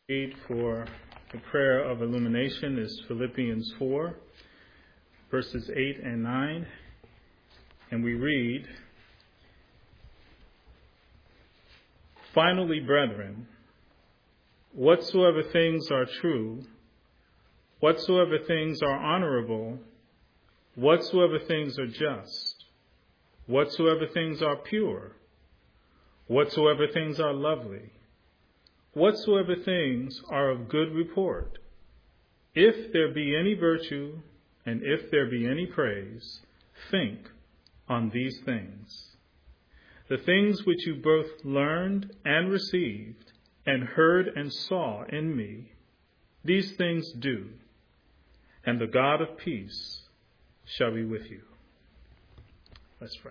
Read for the prayer of illumination is Philippians 4, verses 8 and 9. And we read, "Finally, brethren, whatsoever things are true, whatsoever things are honorable, whatsoever things are just, whatsoever things are pure, whatsoever things are lovely, whatsoever things are of good report, if there be any virtue and if there be any praise, think on these things. The things which you both learned and received and heard and saw in me, these things do, and the God of peace shall be with you." Let's pray.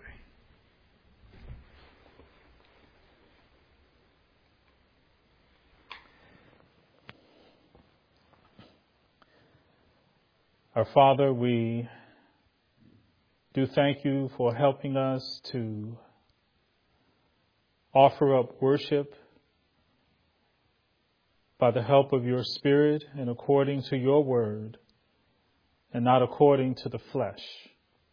Our Father, we do thank you for helping us to offer up worship by the help of your Spirit and according to your word and not according to the flesh.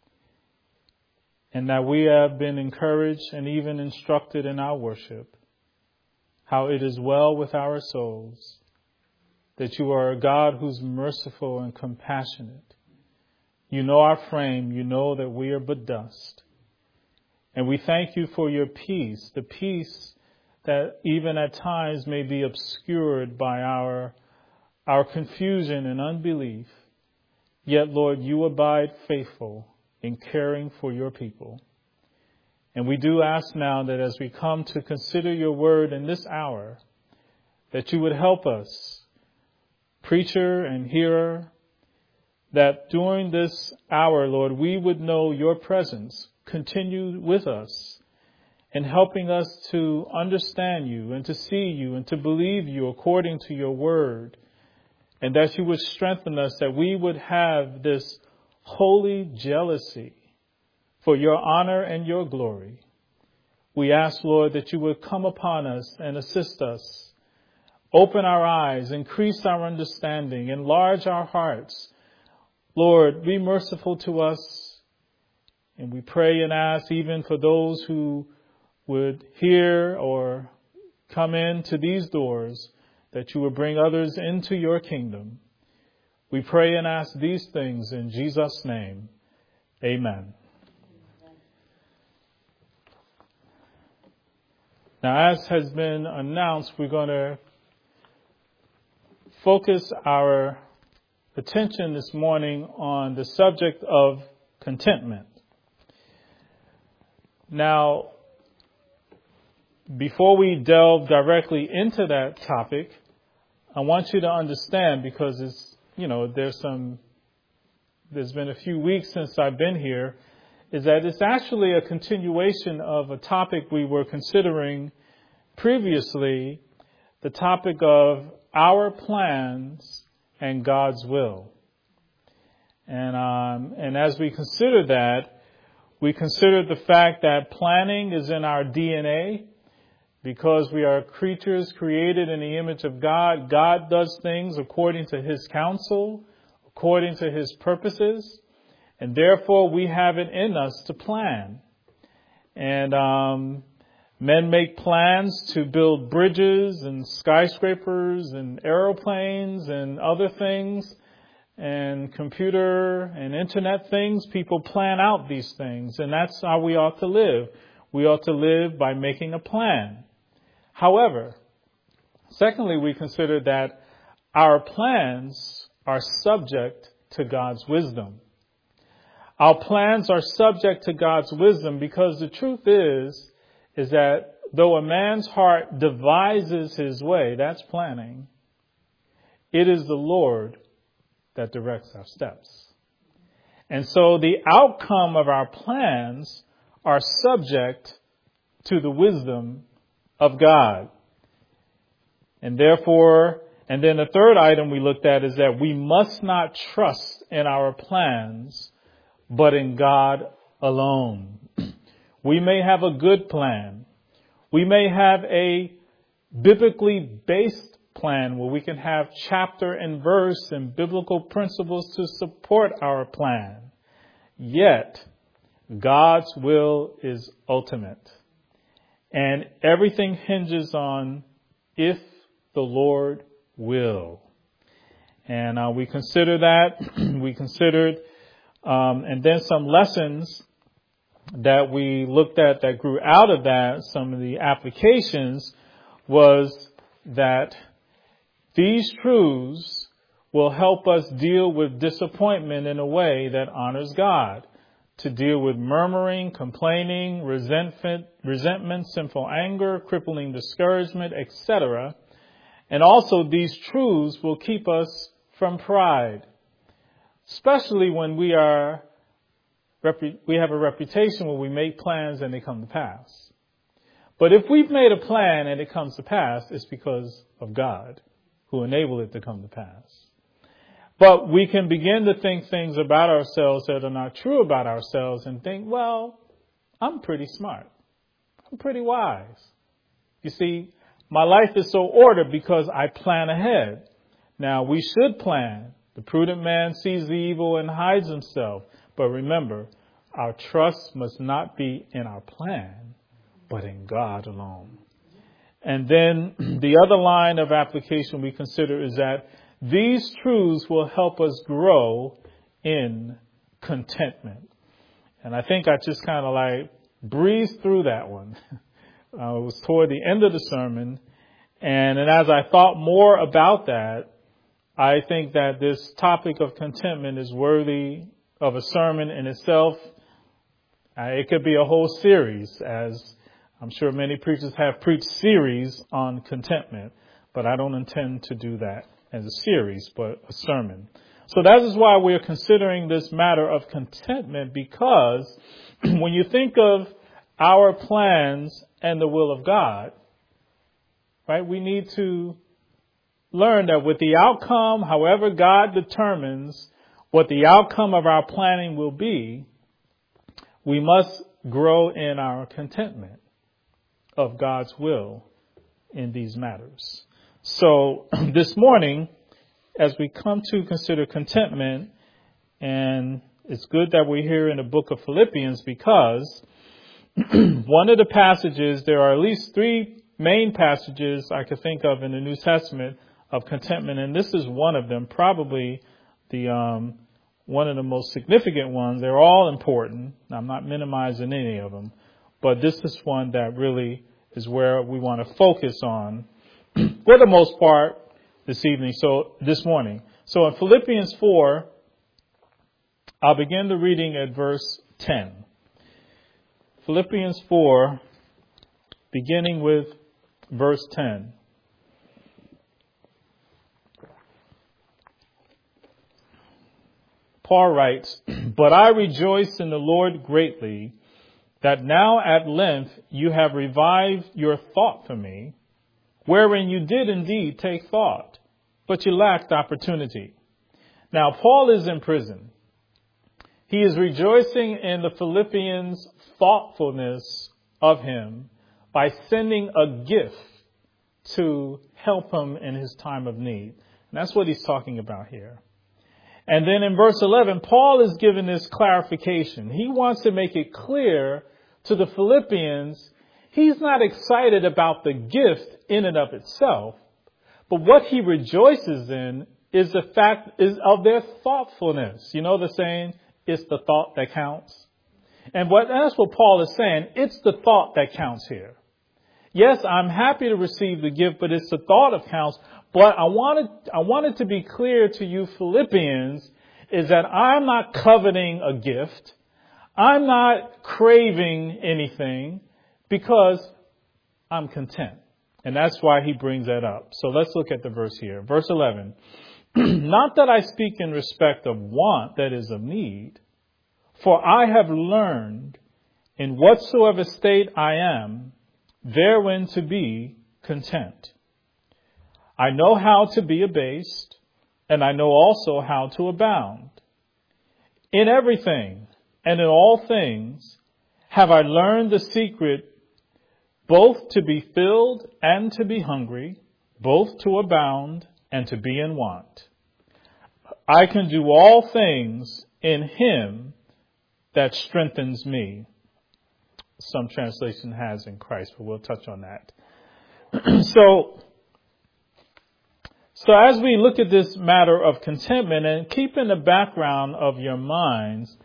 And that we have been encouraged and even instructed in our worship how it is well with our souls, that you are a God who's merciful and compassionate. You know our frame. You know that we are but dust. And we thank you for your peace, the peace that even at times may be obscured by our confusion and unbelief. Yet, Lord, you abide faithful in caring for your people. And we do ask now that as we come to consider your word in this hour, that you would help us, preacher and hearer, that during this hour, Lord, we would know your presence continue with us in helping us to understand you and to see you and to believe you according to your word, and that you would strengthen us, that we would have this holy jealousy for your honor and your glory. We ask, Lord, that you would come upon us and assist us. Open our eyes, increase our understanding, enlarge our hearts. Lord, be merciful to us. And we pray and ask even for those who would hear or come into these doors, that you would bring others into your kingdom. We pray and ask these things in Jesus' name. Amen. Now, as has been announced, we're going to focus our attention this morning on the subject of contentment. Now, before we delve directly into that topic, I want you to understand, because it's, there's been a few weeks since I've been here, is that it's actually a continuation of a topic we were considering previously, the topic of our plans and God's will. And as we consider that, we consider the fact that planning is in our DNA, because we are creatures created in the image of God. God does things according to his counsel, according to his purposes, and therefore we have it in us to plan. And men make plans to build bridges and skyscrapers and aeroplanes and other things and computer and internet things. People plan out these things, and that's how we ought to live. We ought to live by making a plan. However, secondly, we consider that our plans are subject to God's wisdom. Our plans are subject to God's wisdom, because the truth is that though a man's heart devises his way, that's planning, it is the Lord that directs our steps. And so the outcome of our plans are subject to the wisdom of God. And therefore, and then the third item we looked at is that we must not trust in our plans, but in God alone. We may have a good plan. We may have a biblically based plan where we can have chapter and verse and biblical principles to support our plan. Yet, God's will is ultimate. And everything hinges on if the Lord will. And we consider that. We considered, and then some lessons that we looked at that grew out of that, some of the applications, was that these truths will help us deal with disappointment in a way that honors God, to deal with murmuring, complaining, resentment, sinful anger, crippling discouragement, etc. And also these truths will keep us from pride, especially when we have a reputation when we make plans and they come to pass. But if we've made a plan and it comes to pass, it's because of God who enabled it to come to pass. But we can begin to think things about ourselves that are not true about ourselves and think, well, I'm pretty smart. I'm pretty wise. You see, my life is so ordered because I plan ahead. Now, we should plan. The prudent man sees the evil and hides himself. But remember, our trust must not be in our plan, but in God alone. And then the other line of application we consider is that these truths will help us grow in contentment. And I think I just kind of like breezed through that one. It was toward the end of the sermon. And as I thought more about that, I think that this topic of contentment is worthy of a sermon in itself. It could be a whole series, as I'm sure many preachers have preached series on contentment, but I don't intend to do that as a series, but a sermon. So that is why we're considering this matter of contentment, because when you think of our plans and the will of God, right, we need to learn that with the outcome, however God determines what the outcome of our planning will be, we must grow in our contentment of God's will in these matters. So this morning, as we come to consider contentment, and it's good that we're here in the book of Philippians, because one of the passages, there are at least three main passages I could think of in the New Testament of contentment, and this is one of them, probably the one of the most significant ones. They're all important. I'm not minimizing any of them, but this is one that really is where we want to focus on for the most part this morning. So in Philippians 4, I'll begin the reading at verse 10. Philippians 4, beginning with verse 10. Paul writes, "But I rejoice in the Lord greatly that now at length you have revived your thought for me, wherein you did indeed take thought, but you lacked opportunity." Now, Paul is in prison. He is rejoicing in the Philippians' thoughtfulness of him by sending a gift to help him in his time of need. And that's what he's talking about here. And then in verse 11, Paul is giving this clarification. He wants to make it clear to the Philippians, he's not excited about the gift in and of itself, but what he rejoices in is the fact of their thoughtfulness. You know the saying, it's the thought that counts. And that's what Paul is saying. It's the thought that counts here. Yes, I'm happy to receive the gift, but it's the thought that counts. But I wanted to be clear to you Philippians is that I'm not coveting a gift. I'm not craving anything because I'm content. And that's why he brings that up. So let's look at the verse here. Verse 11. "Not that I speak in respect of want, that is of need, for I have learned in whatsoever state I am, therein to be content. I know how to be abased, and I know also how to abound. In everything and in all things have I learned the secret, both to be filled and to be hungry, both to abound and to be in want. I can do all things in him that strengthens me. Some translation has in Christ, but we'll touch on that. So as we look at this matter of contentment, and keep in the background of your minds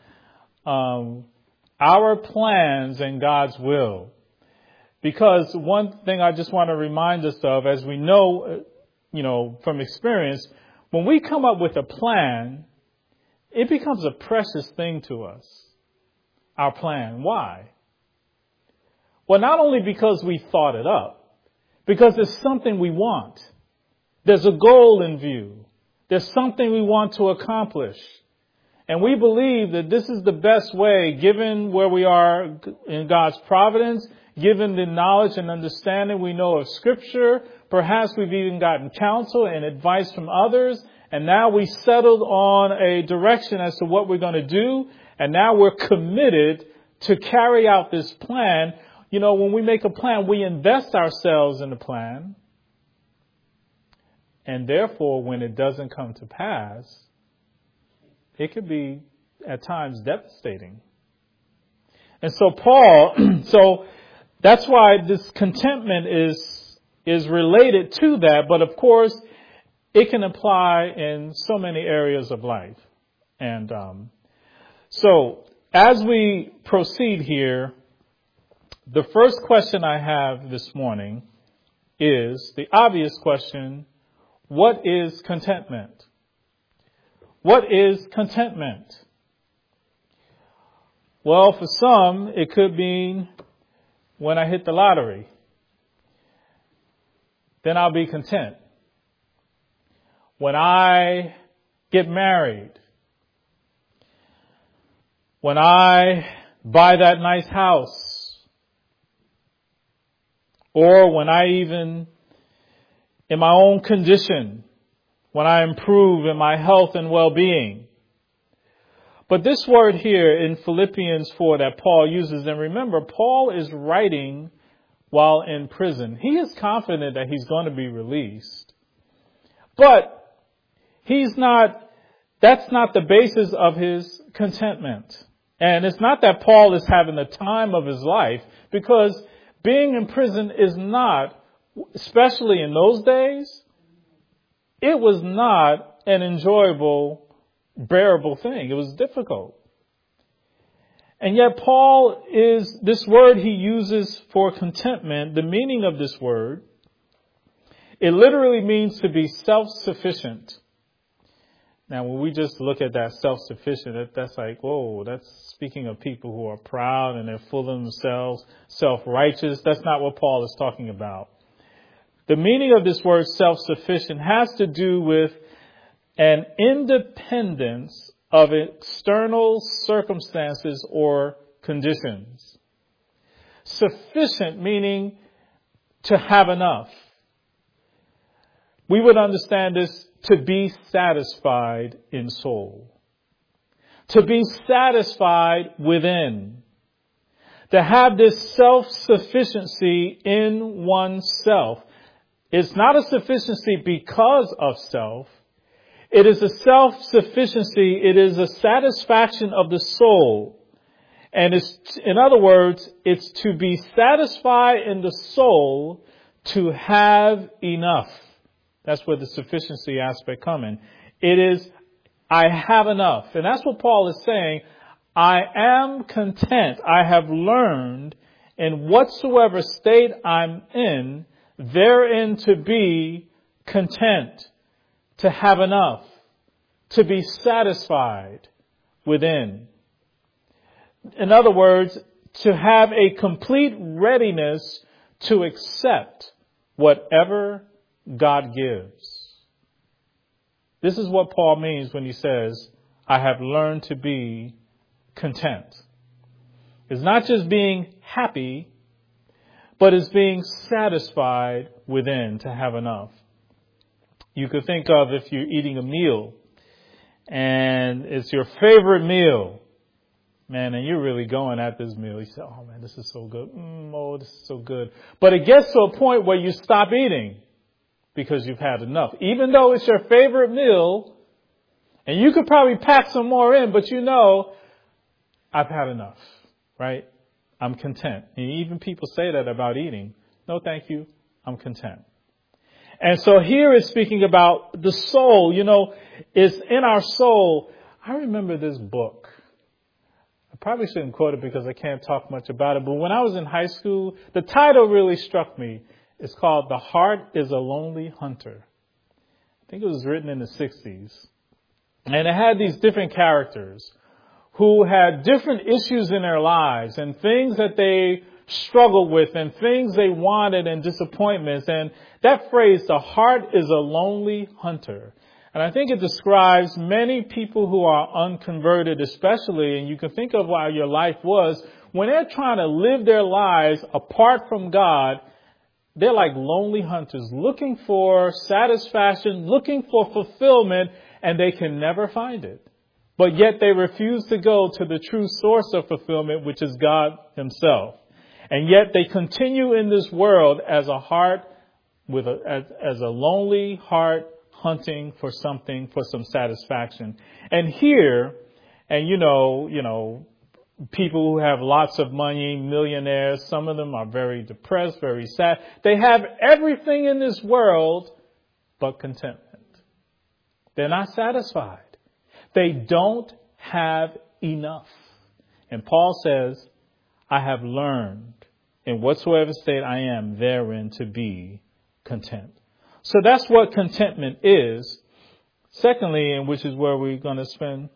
our plans and God's will. Because one thing I just want to remind us of, as we know, from experience, when we come up with a plan, it becomes a precious thing to us. Our plan. Why? Well, not only because we thought it up, because it's something we want. There's a goal in view. There's something we want to accomplish. And we believe that this is the best way, given where we are in God's providence, given the knowledge and understanding we know of Scripture. Perhaps we've even gotten counsel and advice from others. And now we settled on a direction as to what we're going to do. And now we're committed to carry out this plan. When we make a plan, we invest ourselves in the plan. And therefore, when it doesn't come to pass, it could be at times devastating. And so that's why this contentment is related to that. But of course, it can apply in so many areas of life. And so as we proceed here, the first question I have this morning is the obvious question: what is contentment? What is contentment? Well, for some, it could mean when I hit the lottery, then I'll be content. When I get married, when I buy that nice house, or when I even, in my own condition, when I improve in my health and well-being. But this word here in Philippians 4 that Paul uses, and remember, Paul is writing while in prison. He is confident that he's going to be released. But that's not the basis of his contentment. And it's not that Paul is having the time of his life, because being in prison is not, especially in those days, it was not an enjoyable, bearable thing. It was difficult. And yet this word he uses for contentment, the meaning of this word, it literally means to be self-sufficient. Now, when we just look at that self-sufficient, that's like, whoa, that's speaking of people who are proud and they're full of themselves, self-righteous. That's not what Paul is talking about. The meaning of this word self-sufficient has to do with an independence of external circumstances or conditions. Sufficient meaning to have enough. We would understand this to be satisfied in soul. To be satisfied within. To have this self-sufficiency in oneself. It's not a sufficiency because of self. It is a self-sufficiency. It is a satisfaction of the soul. And in other words, it's to be satisfied in the soul to have enough. That's where the sufficiency aspect comes in. It is, I have enough. And that's what Paul is saying. I am content. I have learned in whatsoever state I'm in, therein to be content, to have enough, to be satisfied within. In other words, to have a complete readiness to accept whatever God gives. This is what Paul means when he says, I have learned to be content. It's not just being happy, but it's being satisfied within, to have enough. You could think of if you're eating a meal and it's your favorite meal, man, and you're really going at this meal. You say, oh man, this is so good. Oh, this is so good. But it gets to a point where you stop eating because you've had enough. Even though it's your favorite meal, and you could probably pack some more in, but you know, I've had enough, right? I'm content. And even people say that about eating. No, thank you. I'm content. And so here it's speaking about the soul. You know, it's in our soul. I remember this book. I probably shouldn't quote it because I can't talk much about it. But when I was in high school, the title really struck me. It's called The Heart is a Lonely Hunter. I think it was written in the 60s. And it had these different characters who had different issues in their lives and things that they struggled with and things they wanted and disappointments. And that phrase, the heart is a lonely hunter. And I think it describes many people who are unconverted especially, and you can think of how your life was, when they're trying to live their lives apart from God, they're like lonely hunters looking for satisfaction, looking for fulfillment, and they can never find it. But yet they refuse to go to the true source of fulfillment, which is God himself. And yet they continue in this world as a heart as a lonely heart hunting for something, for some satisfaction. And here, and you know, people who have lots of money, millionaires, some of them are very depressed, very sad. They have everything in this world but contentment. They're not satisfied. They don't have enough. And Paul says, I have learned in whatsoever state I am therein to be content. So that's what contentment is. Secondly, and which is where we're going to spend,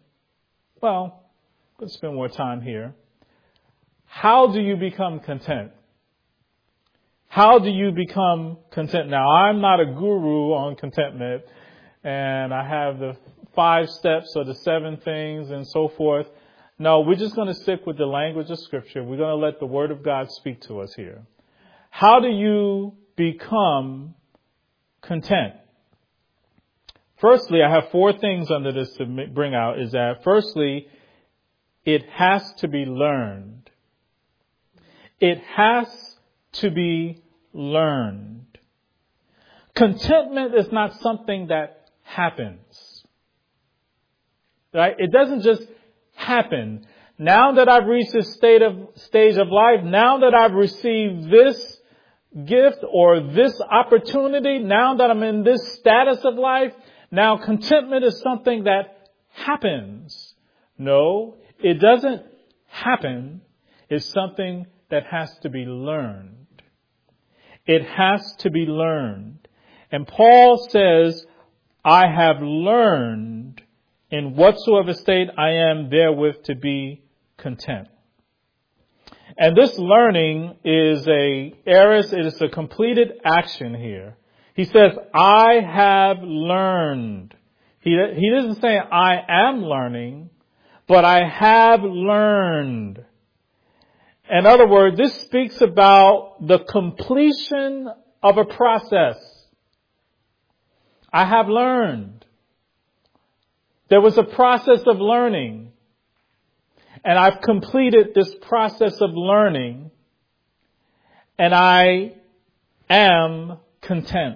more time here. How do you become content? How do you become content? Now, I'm not a guru on contentment, and I have the 5 steps or the 7 things and so forth. No, we're just going to stick with the language of Scripture. We're going to let the Word of God speak to us here. How do you become content? Firstly, I have 4 things under this to bring out. Is that firstly, it has to be learned. It has to be learned. Contentment is not something that happens. Right? It doesn't just happen. Now that I've reached this stage of life, now that I've received this gift or this opportunity, now that I'm in this status of life, now contentment is something that happens. No, it doesn't happen. It's something that has to be learned. It has to be learned. And Paul says, I have learned in whatsoever state I am therewith to be content. And this learning is it is a completed action here. He says, I have learned. He doesn't say I am learning, but I have learned. In other words, this speaks about the completion of a process. I have learned. There was a process of learning. And I've completed this process of learning. And I am content.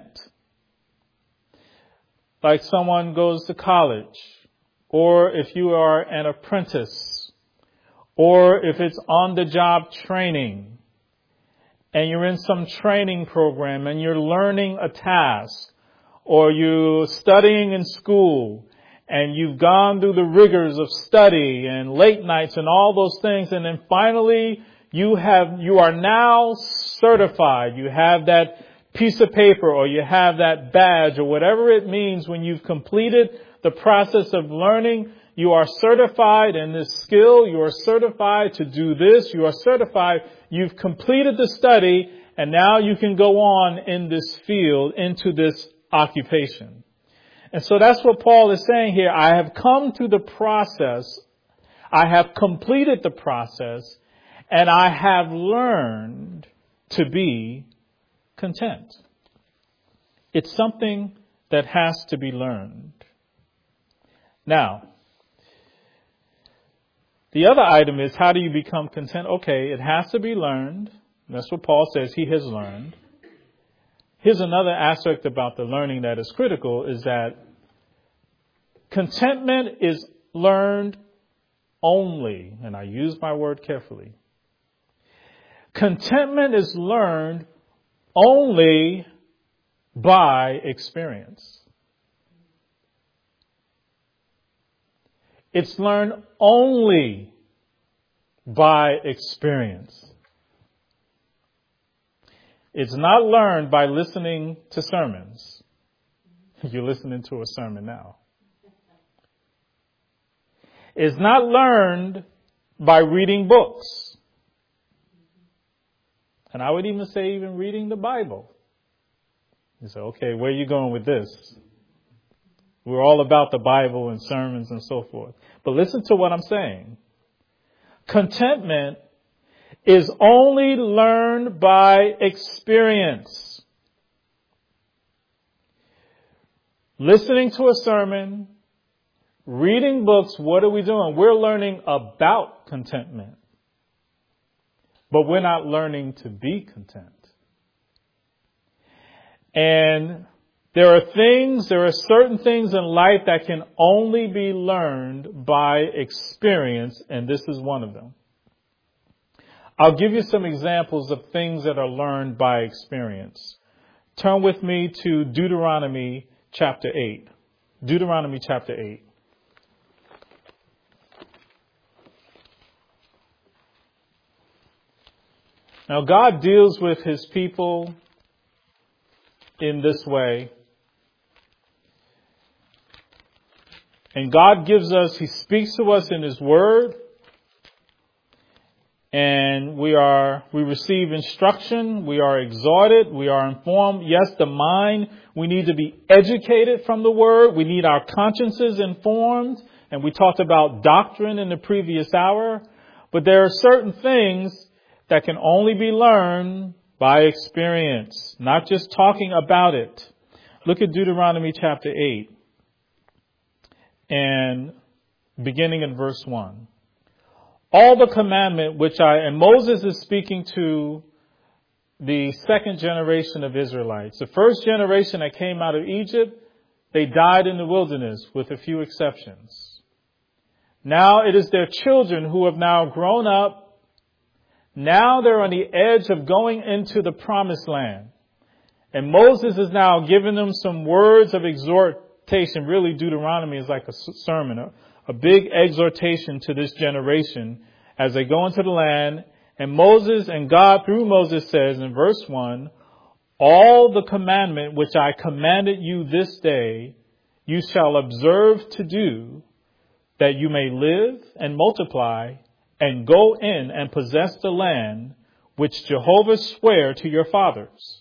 Like someone goes to college, or if you are an apprentice, or if it's on-the-job training, and you're in some training program and you're learning a task, or you're studying in school, and you've gone through the rigors of study and late nights and all those things, and then finally you are now certified. You have that piece of paper, or you have that badge, or whatever it means. When you've completed the process of learning, you are certified in this skill. You are certified to do this. You are certified. You've completed the study, and now you can go on in this field, into this occupation. And so that's what Paul is saying here. I have come through the process. I have completed the process, and I have learned to be content. It's something that has to be learned. Now, the other item is, how do you become content? Okay, it has to be learned. That's what Paul says he has learned. here's another aspect about the learning that is critical, is that contentment is learned only, and I use my word carefully. Contentment is learned only by experience. It's learned only by experience. It's not learned by listening to sermons. You're listening to a sermon now. It's not learned by reading books. And I would even say even reading the Bible. You say, okay, where are you going with this? We're all about the Bible and sermons and so forth. But listen to what I'm saying. Contentment is only learned by experience. Listening to a sermon, reading books, what are we doing? We're learning about contentment. But we're not learning to be content. And there are certain things in life that can only be learned by experience, and this is one of them. I'll give you some examples of things that are learned by experience. Turn with me to Deuteronomy chapter 8. Deuteronomy chapter 8. Now, God deals with his people in this way. And God gives us, he speaks to us in his word. And we receive instruction. We are exhorted. We are informed. Yes, the mind, we need to be educated from the word. We need our consciences informed. And we talked about doctrine in the previous hour. But there are certain things that can only be learned by experience, not just talking about it. Look at Deuteronomy chapter 8 and beginning in verse 1. All the commandment and Moses is speaking to the second generation of Israelites. The first generation that came out of Egypt, they died in the wilderness with a few exceptions. Now it is their children who have now grown up. Now they're on the edge of going into the promised land. And Moses is now giving them some words of exhortation. Really, Deuteronomy is like a sermon, a big exhortation to this generation as they go into the land. And Moses and God through Moses says in verse 1, all the commandment which I commanded you this day, you shall observe to do, that you may live and multiply and go in and possess the land which Jehovah sware to your fathers.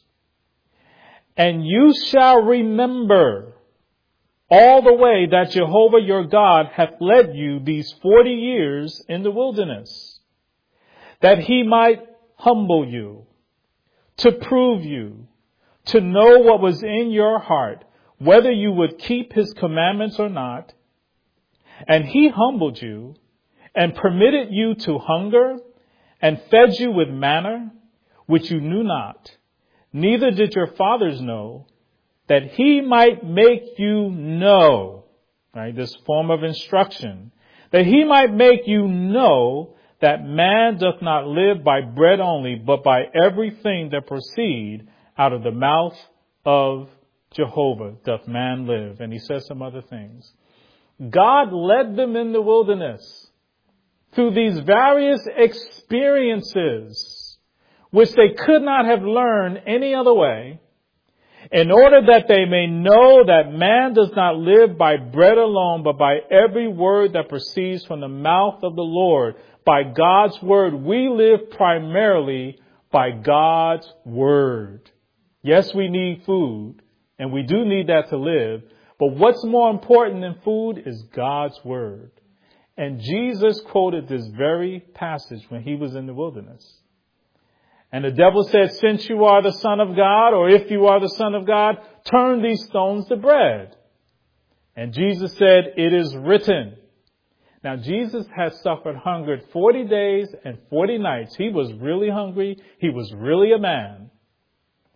And you shall remember all the way that Jehovah your God hath led you these 40 years in the wilderness, that he might humble you, to prove you, to know what was in your heart, whether you would keep his commandments or not. And he humbled you and permitted you to hunger, and fed you with manna, which you knew not, neither did your fathers know, that he might make you know, right, this form of instruction, that he might make you know that man doth not live by bread only, but by everything that proceed out of the mouth of Jehovah doth man live. And he says some other things. God led them in the wilderness through these various experiences, which they could not have learned any other way, in order that they may know that man does not live by bread alone, but by every word that proceeds from the mouth of the Lord. By God's word, we live primarily by God's word. Yes, we need food, and we do need that to live, but what's more important than food is God's word. And Jesus quoted this very passage when he was in the wilderness. And the devil said, since you are the Son of God, or if you are the Son of God, turn these stones to bread. And Jesus said, it is written. Now, Jesus had suffered hunger 40 days and 40 nights. He was really hungry. He was really a man.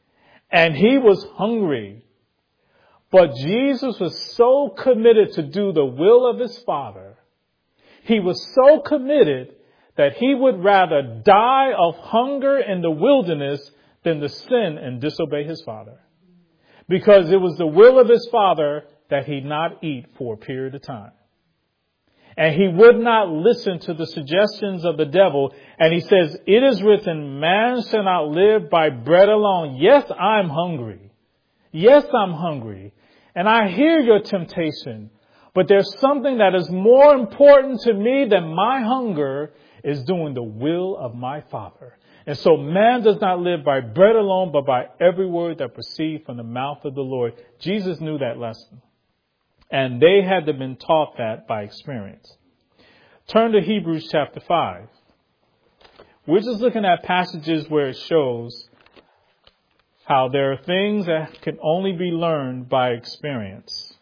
and he was hungry. But Jesus was so committed to do the will of his Father. He was so committed that he would rather die of hunger in the wilderness than to sin and disobey his Father. Because it was the will of his Father that he not eat for a period of time. And he would not listen to the suggestions of the devil. And he says, it is written, man shall not live by bread alone. Yes, I'm hungry. Yes, I'm hungry. And I hear your temptation. But there's something that is more important to me than my hunger is doing the will of my Father. And so man does not live by bread alone, but by every word that proceeds from the mouth of the Lord. Jesus knew that lesson. And they had to been taught that by experience. Turn to Hebrews chapter 5. We're just looking at passages where it shows how there are things that can only be learned by experience.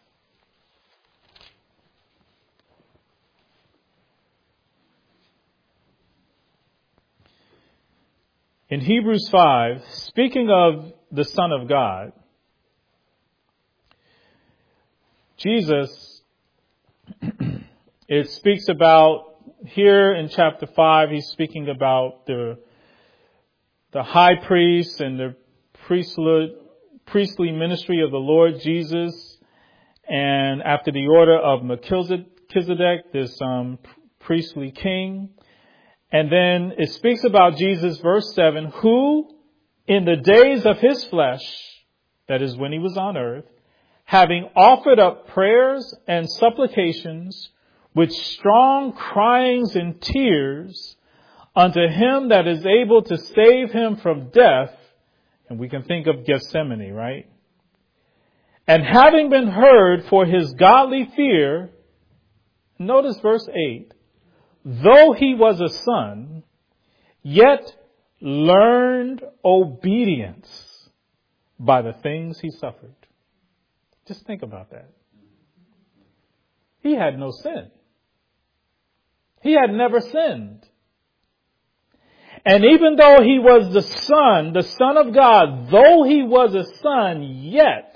In Hebrews 5, speaking of the Son of God, Jesus, it speaks about, here in chapter 5, he's speaking about the high priest and the priestly ministry of the Lord Jesus. And after the order of Melchizedek, this priestly king. And then it speaks about Jesus, verse 7, who in the days of his flesh, that is when he was on earth, having offered up prayers and supplications with strong cryings and tears unto him that is able to save him from death. And we can think of Gethsemane, right? And having been heard for his godly fear, notice verse 8, though he was a son, yet learned obedience by the things he suffered. Just think about that. He had no sin. He had never sinned. And even though he was the Son of God, though he was a son, yet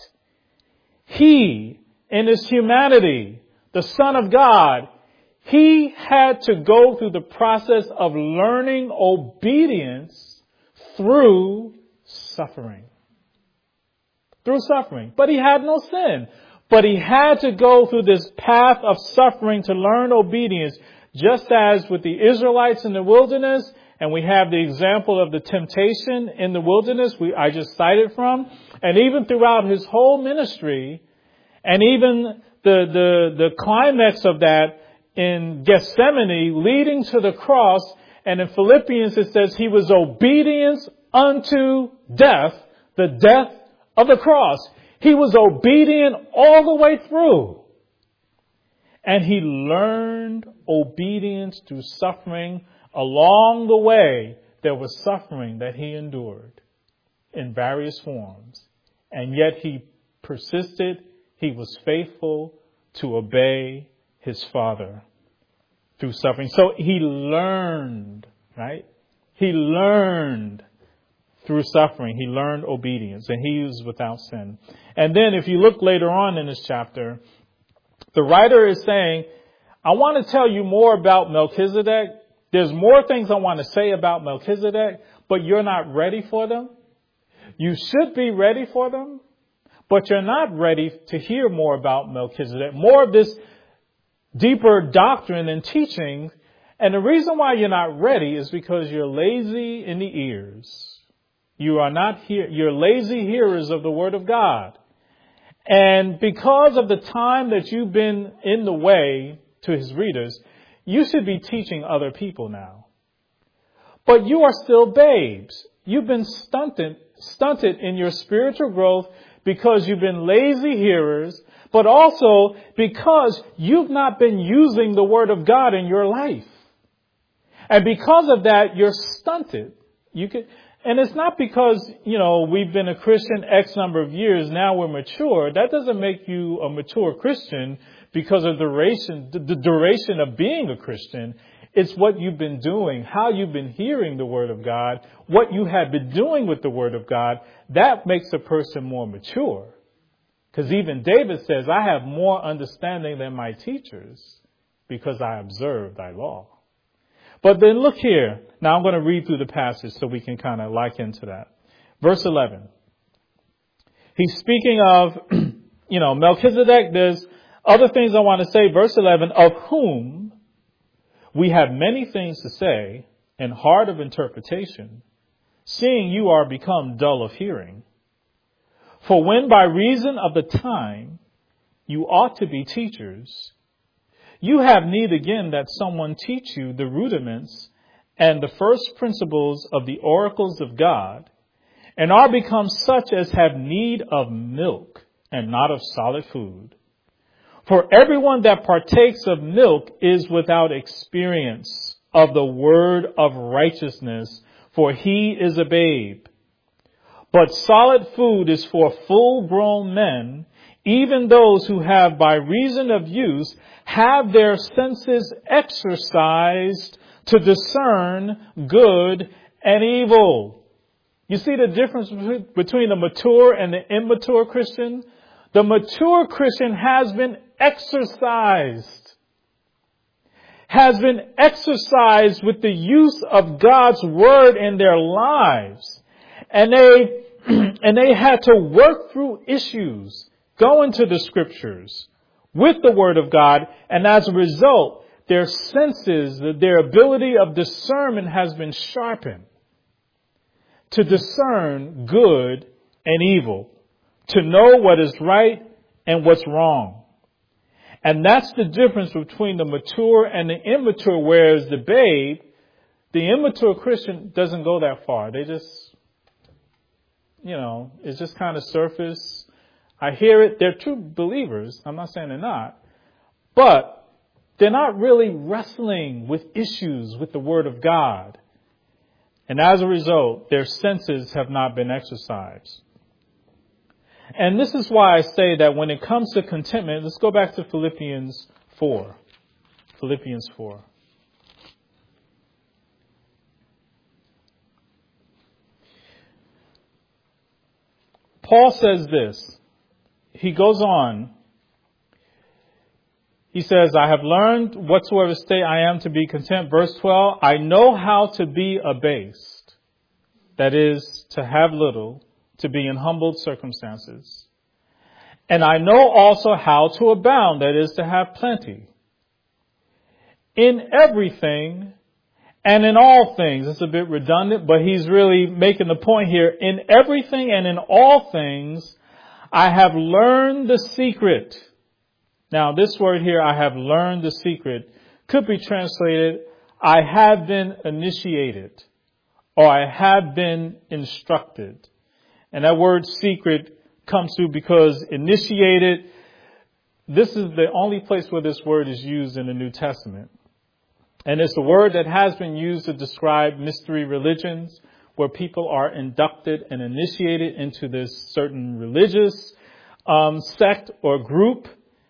he, in his humanity, the Son of God, he had to go through the process of learning obedience through suffering. Through suffering. But he had no sin. But he had to go through this path of suffering to learn obedience, just as with the Israelites in the wilderness. And we have the example of the temptation in the wilderness I just cited from. And even throughout his whole ministry, and even the climax of that in Gethsemane leading to the cross. And in Philippians it says he was obedience unto death, the death of the cross. He was obedient all the way through. And he learned obedience through suffering. Along the way, there was suffering that he endured in various forms. And yet he persisted. He was faithful to obey his Father through suffering. So he learned, right? He learned through suffering. He learned obedience, and he was without sin. And then if you look later on in this chapter, the writer is saying, I want to tell you more about Melchizedek. There's more things I want to say about Melchizedek, but you're not ready for them. You should be ready for them, but you're not ready to hear more about Melchizedek, more of this deeper doctrine and teaching. And the reason why you're not ready is because you're lazy in the ears. You are not here. You're lazy hearers of the word of God. And because of the time that you've been in the way to his readers, you should be teaching other people now. But you are still babes. You've been stunted in your spiritual growth because you've been lazy hearers, but also because you've not been using the word of God in your life. And because of that, you're stunted. And it's not because, we've been a Christian X number of years, now we're mature. That doesn't make you a mature Christian because of the duration of being a Christian. It's what you've been doing, how you've been hearing the Word of God, what you have been doing with the Word of God. That makes a person more mature. Because even David says, I have more understanding than my teachers because I observe thy law. But then look here. Now I'm going to read through the passage so we can kind of liken to that. Verse 11. He's speaking of, Melchizedek. There's other things I want to say. Verse 11, of whom we have many things to say and hard of interpretation, seeing you are become dull of hearing. For when by reason of the time you ought to be teachers, you have need again that someone teach you the rudiments and the first principles of the oracles of God, and are become such as have need of milk and not of solid food. For everyone that partakes of milk is without experience of the word of righteousness, for he is a babe. But solid food is for full-grown men, even those who have by reason of use have their senses exercised to discern good and evil. You see the difference between the mature and the immature Christian? The mature Christian has been exercised with the use of God's word in their lives. And they had to work through issues, go into the scriptures with the word of God. And as a result, their senses, their ability of discernment has been sharpened to discern good and evil, to know what is right and what's wrong. And that's the difference between the mature and the immature, whereas the immature Christian doesn't go that far. They just, it's just kind of surface. I hear it. They're true believers. I'm not saying they're not. But they're not really wrestling with issues with the Word of God. And as a result, their senses have not been exercised. And this is why I say that when it comes to contentment, let's go back to Philippians 4. Philippians 4. Paul says this. He goes on. He says, I have learned whatsoever state I am to be content. Verse 12, I know how to be abased. That is, to have little, to be in humbled circumstances. And I know also how to abound. That is, to have plenty. In everything and in all things. It's a bit redundant, but he's really making the point here. In everything and in all things, I have learned the secret. Now, this word here, I have learned the secret, could be translated, I have been initiated, or I have been instructed. And that word secret comes through because initiated, this is the only place where this word is used in the New Testament. And it's a word that has been used to describe mystery religions, where people are inducted and initiated into this certain religious sect or group.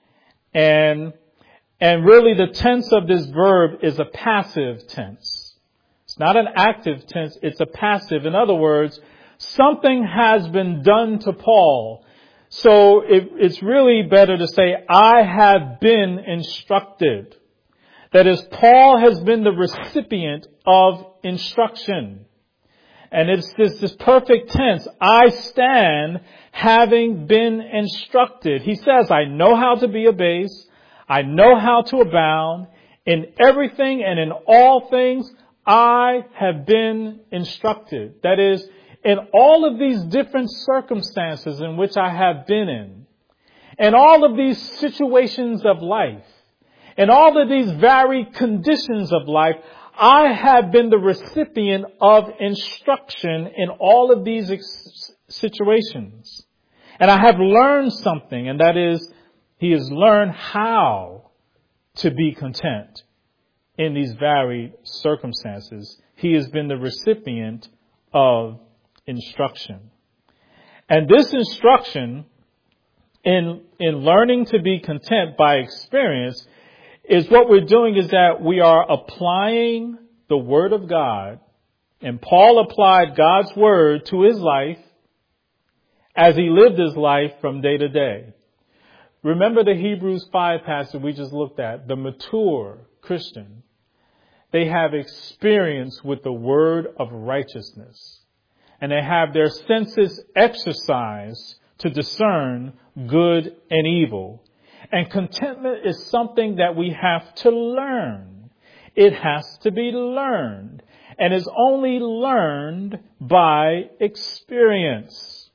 And really the tense of this verb is a passive tense. It's not an active tense, it's a passive. In other words, something has been done to Paul. So it's really better to say, I have been instructed. That is, Paul has been the recipient of instruction. And it's this perfect tense. I stand having been instructed. He says, I know how to be abased. I know how to abound. In everything and in all things, I have been instructed. That is, in all of these different circumstances in which I have been in, and all of these situations of life, and all of these varied conditions of life, I have been the recipient of instruction in all of these situations. And I have learned something, and that is, he has learned how to be content in these varied circumstances. He has been the recipient of instruction. And this instruction in learning to be content by experience is what we're doing is that we are applying the Word of God, and Paul applied God's Word to his life as he lived his life from day to day. Remember the Hebrews 5 passage we just looked at, the mature Christian. They have experience with the word of righteousness, and they have their senses exercised to discern good and evil. And contentment is something that we have to learn. It has to be learned, and is only learned by experience.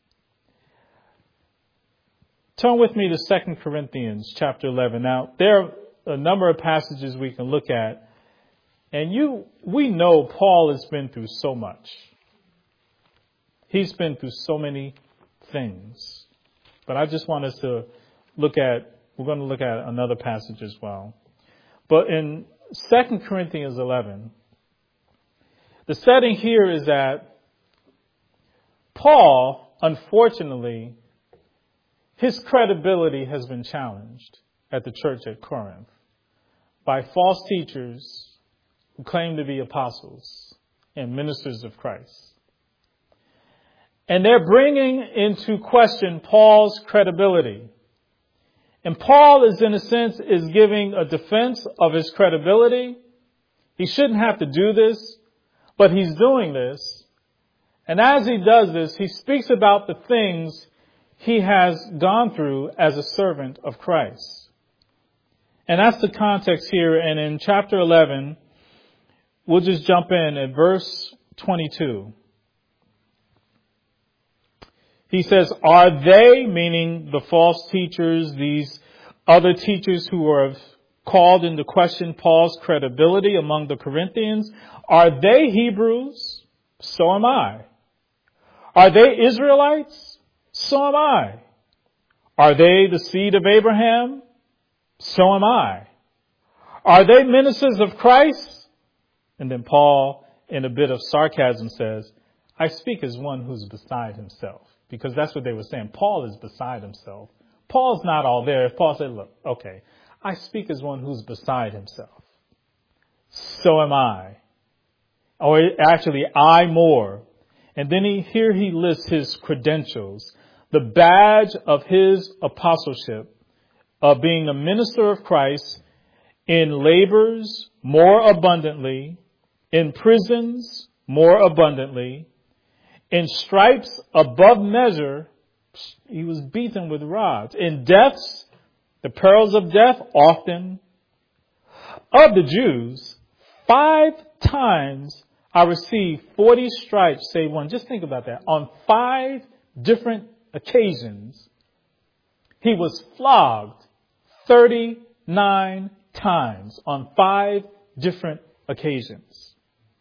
Turn with me to 2 Corinthians chapter 11. Now, there are a number of passages we can look at. And we know Paul has been through so much. He's been through so many things. But I just want us to we're going to look at another passage as well. But in 2 Corinthians 11, the setting here is that Paul, unfortunately, his credibility has been challenged at the church at Corinth by false teachers who claim to be apostles and ministers of Christ. And they're bringing into question Paul's credibility. And Paul is, in a sense, is giving a defense of his credibility. He shouldn't have to do this, but he's doing this. And as he does this, he speaks about the things he has gone through as a servant of Christ. And that's the context here. And in chapter 11, we'll just jump in at verse 22. He says, are they, meaning the false teachers, these other teachers who are called into question Paul's credibility among the Corinthians, are they Hebrews? So am I. Are they Israelites? So am I. Are they the seed of Abraham? So am I. Are they ministers of Christ? And then Paul, in a bit of sarcasm, says, I speak as one who's beside himself. Because that's what they were saying. Paul is beside himself. Paul's not all there. If Paul said, look, okay, I speak as one who's beside himself. So am I. Or actually, I more. And then here he lists his credentials. The badge of his apostleship of being a minister of Christ in labors more abundantly, in prisons more abundantly, in stripes above measure, he was beaten with rods. In deaths, the perils of death often. Of the Jews, 5 times I received 40 stripes, save one. Just think about that. On 5 different occasions, he was flogged 39 times on 5 different occasions.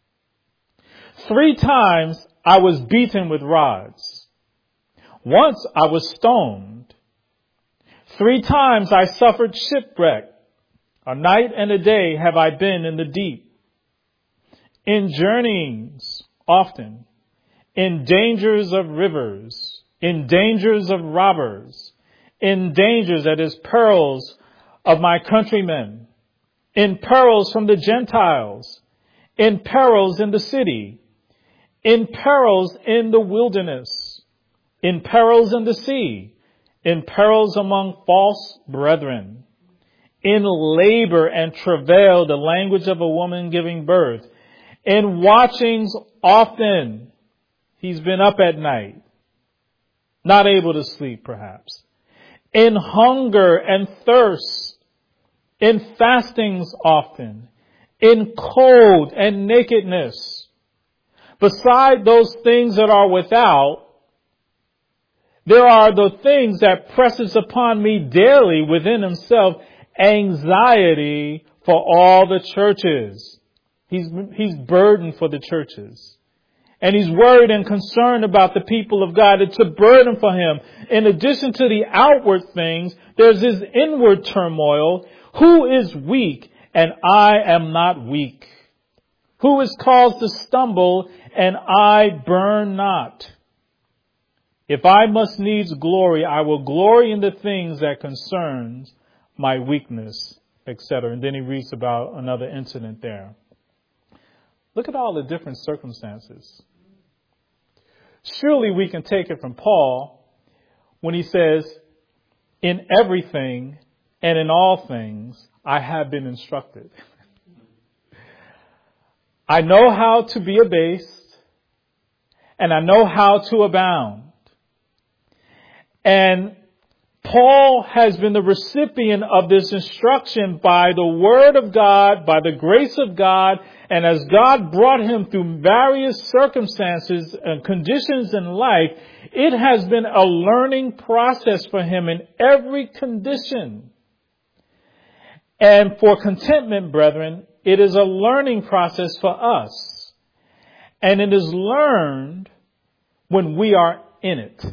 3 times I was beaten with rods. Once I was stoned. 3 times I suffered shipwreck. A night and a day have I been in the deep. In journeyings often. In dangers of rivers. In dangers of robbers. In dangers, that is, perils of my countrymen. In perils from the Gentiles. In perils in the city. In perils in the wilderness, in perils in the sea, in perils among false brethren, in labor and travail, the language of a woman giving birth, in watchings often. He's been up at night, not able to sleep perhaps, in hunger and thirst, in fastings often, in cold and nakedness. Beside those things that are without, there are the things that presses upon me daily within himself, anxiety for all the churches. He's burdened for the churches. And he's worried and concerned about the people of God. It's a burden for him. In addition to the outward things, there's this inward turmoil. Who is weak and I am not weak? Who is caused to stumble and I burn not? If I must needs glory, I will glory in the things that concerns my weakness. etc. And then he reads about another incident there. Look at all the different circumstances. Surely we can take it from Paul when he says, in everything and in all things, I have been instructed. I know how to be abased, and I know how to abound. And Paul has been the recipient of this instruction by the Word of God, by the grace of God, and as God brought him through various circumstances and conditions in life, it has been a learning process for him in every condition. And for contentment, brethren, it is a learning process for us. And it is learned when we are in it.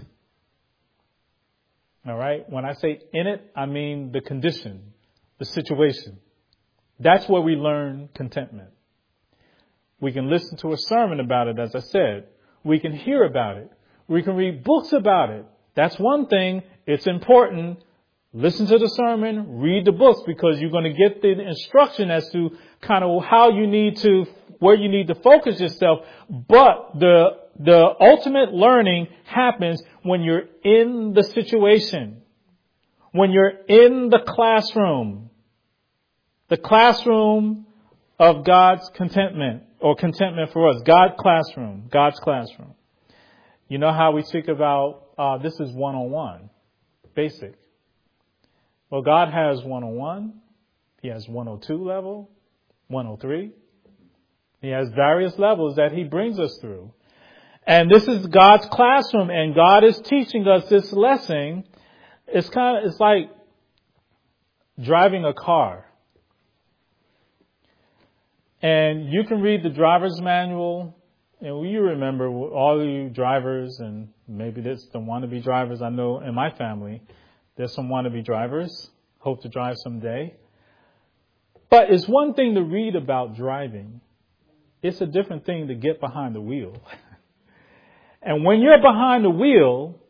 All right. When I say in it, I mean the condition, the situation. That's where we learn contentment. We can listen to a sermon about it, as I said. We can hear about it. We can read books about it. That's one thing. It's important. Listen to the sermon, read the books, because you're going to get the instruction as to kind of how you need to, where you need to focus yourself. But the ultimate learning happens when you're in the situation, when you're in the classroom of God's contentment, or contentment for us, God's classroom. You know how we speak about, this is 101, basic. Well, God has 101. He has 102 level, 103. He has various levels that he brings us through. And this is God's classroom, and God is teaching us this lesson. It's like driving a car. And you can read the driver's manual, and you remember, all you drivers, and maybe there's some wannabe drivers. I know in my family, there's some wannabe drivers. Hope to drive someday. But it's one thing to read about driving. It's a different thing to get behind the wheel. And when you're behind the wheel,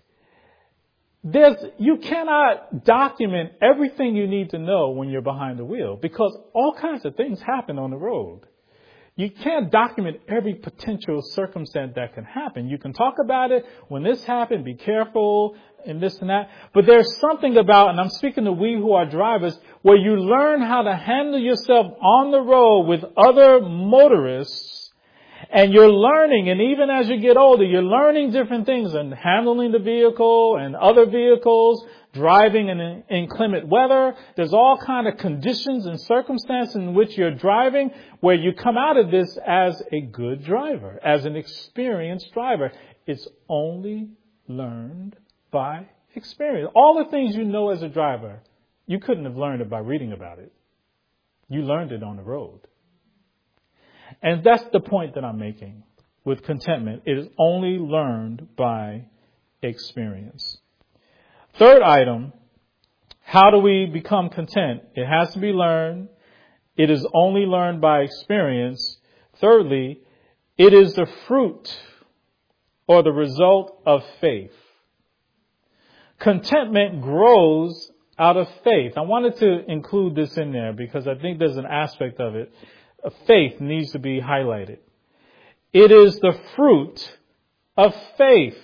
you cannot document everything you need to know when you're behind the wheel, because all kinds of things happen on the road. You can't document every potential circumstance that can happen. You can talk about it. When this happened, be careful, and this and that. But there's something about, and I'm speaking to we who are drivers, where you learn how to handle yourself on the road with other motorists. And you're learning, and even as you get older, you're learning different things and handling the vehicle and other vehicles, driving in inclement weather. There's all kind of conditions and circumstances in which you're driving where you come out of this as a good driver, as an experienced driver. It's only learned by experience. All the things you know as a driver, you couldn't have learned it by reading about it. You learned it on the road. And that's the point that I'm making with contentment. It is only learned by experience. Third item, how do we become content? It has to be learned. It is only learned by experience. Thirdly, it is the fruit or the result of faith. Contentment grows out of faith. I wanted to include this in there because I think there's an aspect of it. Faith needs to be highlighted. It is the fruit of faith.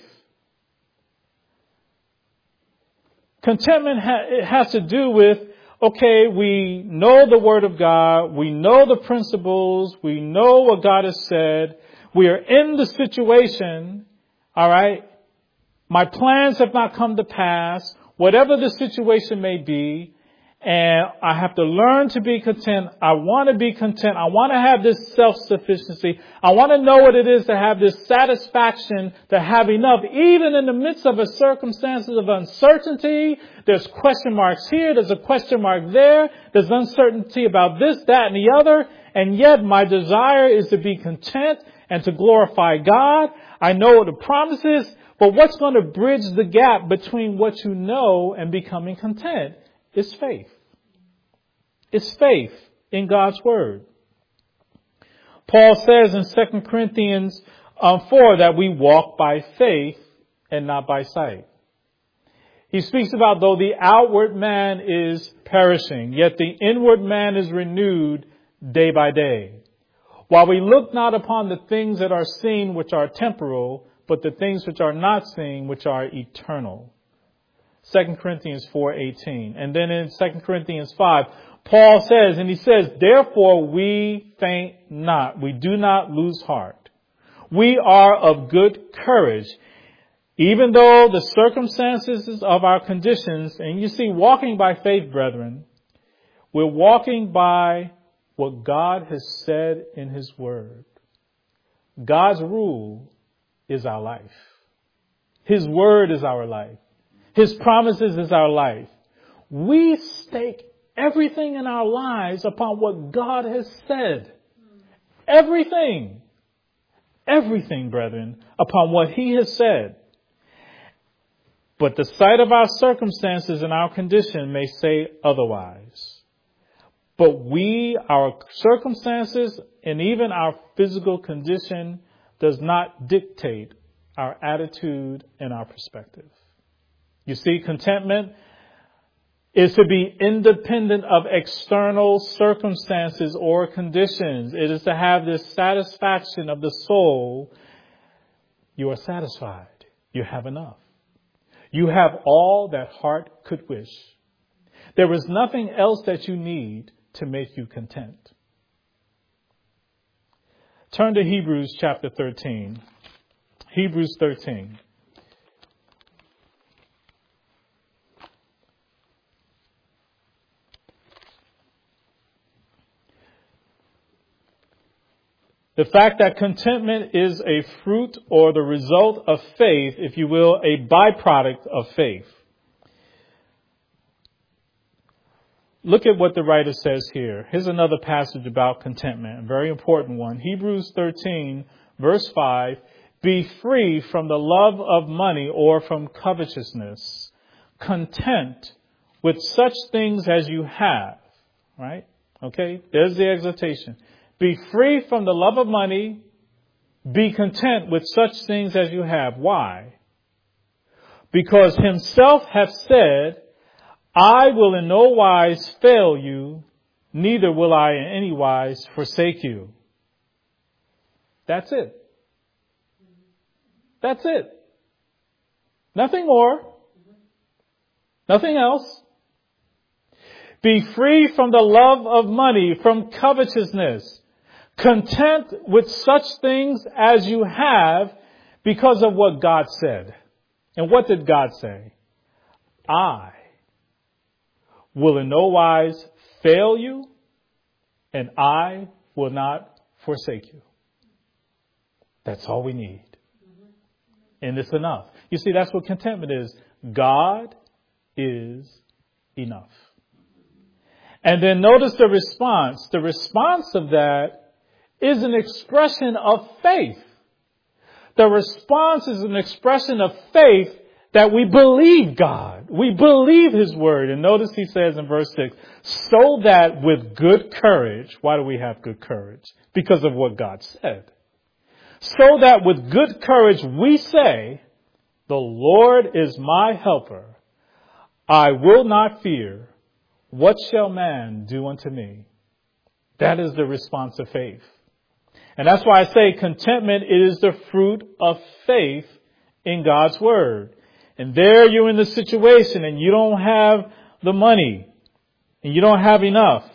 Contentment it has to do with, okay, we know the Word of God, we know the principles, we know what God has said, we are in the situation, all right? My plans have not come to pass, whatever the situation may be, and I have to learn to be content. I want to be content. I want to have this self-sufficiency. I want to know what it is to have this satisfaction, to have enough. Even in the midst of a circumstances of uncertainty, there's question marks here, there's a question mark there, there's uncertainty about this, that, and the other. And yet my desire is to be content and to glorify God. I know what the promise is, but what's going to bridge the gap between what you know and becoming content? It's faith. It's faith in God's Word. Paul says in 2 Corinthians 4 that we walk by faith and not by sight. He speaks about though the outward man is perishing, yet the inward man is renewed day by day. While we look not upon the things that are seen, which are temporal, but the things which are not seen, which are eternal. 2 Corinthians 4:18. And then in 2 Corinthians 5, Paul says, and he says, therefore we faint not. We do not lose heart. We are of good courage. Even though the circumstances of our conditions, and you see, walking by faith, brethren, we're walking by what God has said in His Word. God's rule is our life. His Word is our life. His promises is our life. We stake everything in our lives upon what God has said. Everything. Everything, brethren, upon what He has said. But the sight of our circumstances and our condition may say otherwise. But our circumstances and even our physical condition does not dictate our attitude and our perspective. You see, contentment is to be independent of external circumstances or conditions. It is to have this satisfaction of the soul. You are satisfied. You have enough. You have all that heart could wish. There is nothing else that you need to make you content. Turn to Hebrews chapter 13. Hebrews 13. The fact that contentment is a fruit or the result of faith, if you will, a byproduct of faith. Look at what the writer says here. Here's another passage about contentment, a very important one. Hebrews 13, verse 5. Be free from the love of money or from covetousness. Content with such things as you have. Right? Okay, there's the exhortation. Be free from the love of money. Be content with such things as you have. Why? Because Himself hath said, I will in no wise fail you, neither will I in any wise forsake you. That's it. That's it. Nothing more. Nothing else. Be free from the love of money, from covetousness. Content with such things as you have because of what God said. And what did God say? I will in no wise fail you, and I will not forsake you. That's all we need. And it's enough. You see, that's what contentment is. God is enough. And then notice the response. The response of that is an expression of faith. The response is an expression of faith that we believe God. We believe His Word. And notice He says in verse 6, so that with good courage, why do we have good courage? Because of what God said. So that with good courage we say, the Lord is my helper. I will not fear. What shall man do unto me? That is the response of faith. And that's why I say contentment is the fruit of faith in God's Word. And there you're in the situation and you don't have the money and you don't have enough.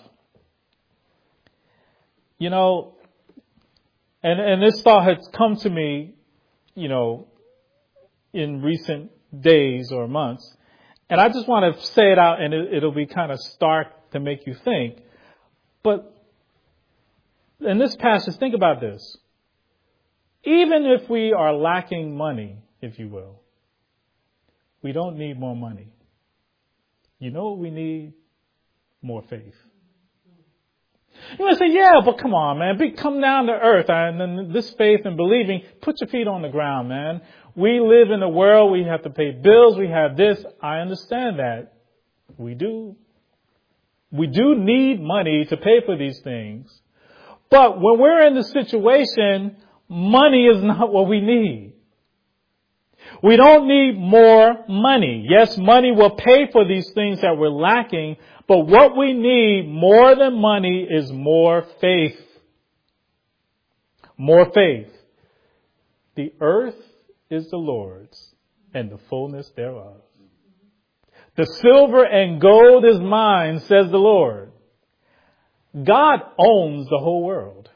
You know, and this thought has come to me, you know, in recent days or months. And I just want to say it out, and it'll be kind of stark to make you think. But in this passage, think about this. Even if we are lacking money, if you will, we don't need more money. You know what we need? More faith. You want to say, yeah, but come on, man. Come down to earth. And then this faith and believing, put your feet on the ground, man. We live in a world, we have to pay bills, we have this. I understand that. We do. We do need money to pay for these things. But when we're in the situation, money is not what we need. We don't need more money. Yes, money will pay for these things that we're lacking, but what we need more than money is more faith. More faith. The earth is the Lord's and the fullness thereof. The silver and gold is mine, says the Lord. God owns the whole world.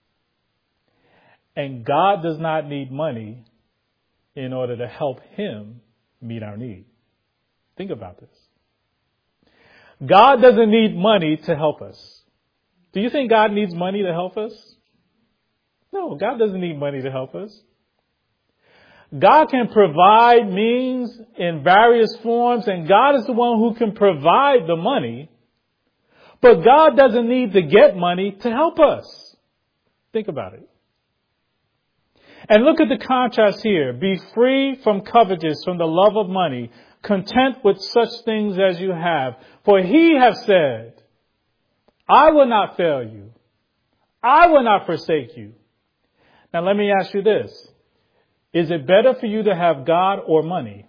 And God does not need money in order to help him meet our need. Think about this. God doesn't need money to help us. Do you think God needs money to help us? No, God doesn't need money to help us. God can provide means in various forms, and God is the one who can provide the money. But God doesn't need to get money to help us. Think about it. And look at the contrast here. Be free from covetousness, from the love of money, content with such things as you have. For he has said, I will not fail you. I will not forsake you. Now let me ask you this. Is it better for you to have God or money?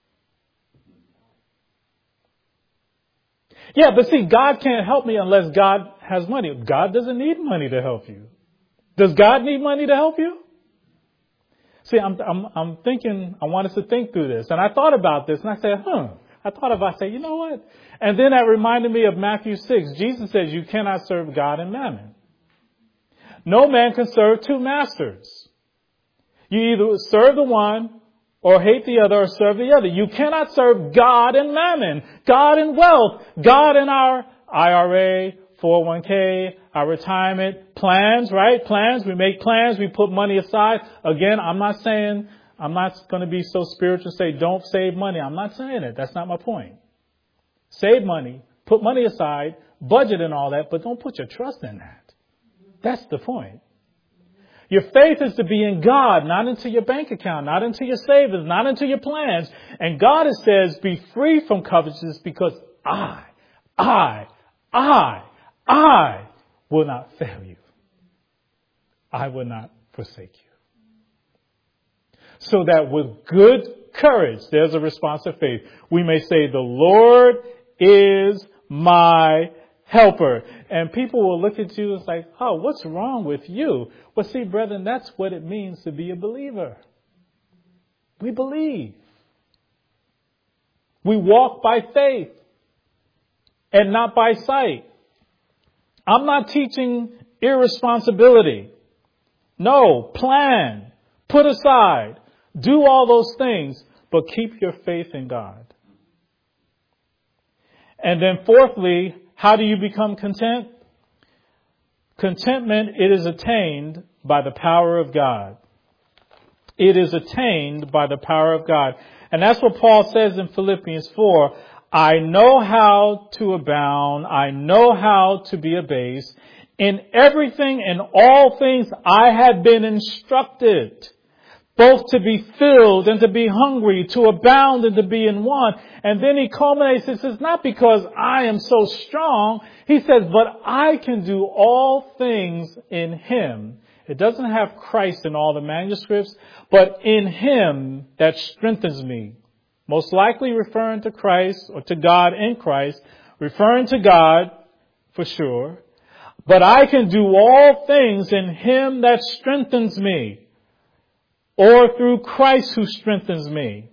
Yeah, but see, God can't help me unless God has money. God doesn't need money to help you. Does God need money to help you? See, I'm thinking, I want us to think through this. And I thought about this and I said, I said, you know what? And then that reminded me of Matthew 6. Jesus says you cannot serve God and mammon. No man can serve two masters. You either serve the one or hate the other or serve the other. You cannot serve God and mammon, God and wealth, God and our IRA, 401k, our retirement plans, right? Plans. We make plans. We put money aside. Again, I'm not going to be so spiritual and say don't save money. I'm not saying it. That's not my point. Save money, put money aside, budget and all that, but don't put your trust in that. That's the point. Your faith is to be in God, not into your bank account, not into your savings, not into your plans. And God says, be free from covetousness because I will not fail you. I will not forsake you. So that with good courage, there's a response of faith. We may say, the Lord is my helper. And people will look at you and it's like, oh, what's wrong with you? Well, see, brethren, that's what it means to be a believer. We believe. We walk by faith and not by sight. I'm not teaching irresponsibility. No, plan, put aside, do all those things, but keep your faith in God. And then fourthly, how do you become content? Contentment, it is attained by the power of God. It is attained by the power of God. And that's what Paul says in Philippians 4. I know how to abound. I know how to be abased. In everything and all things I have been instructed, both to be filled and to be hungry, to abound and to be in want. And then he culminates, he says, not because I am so strong. He says, but I can do all things in him. It doesn't have Christ in all the manuscripts, but in him that strengthens me. Most likely referring to Christ or to God in Christ, referring to God for sure. But I can do all things in him that strengthens me. Or through Christ who strengthens me.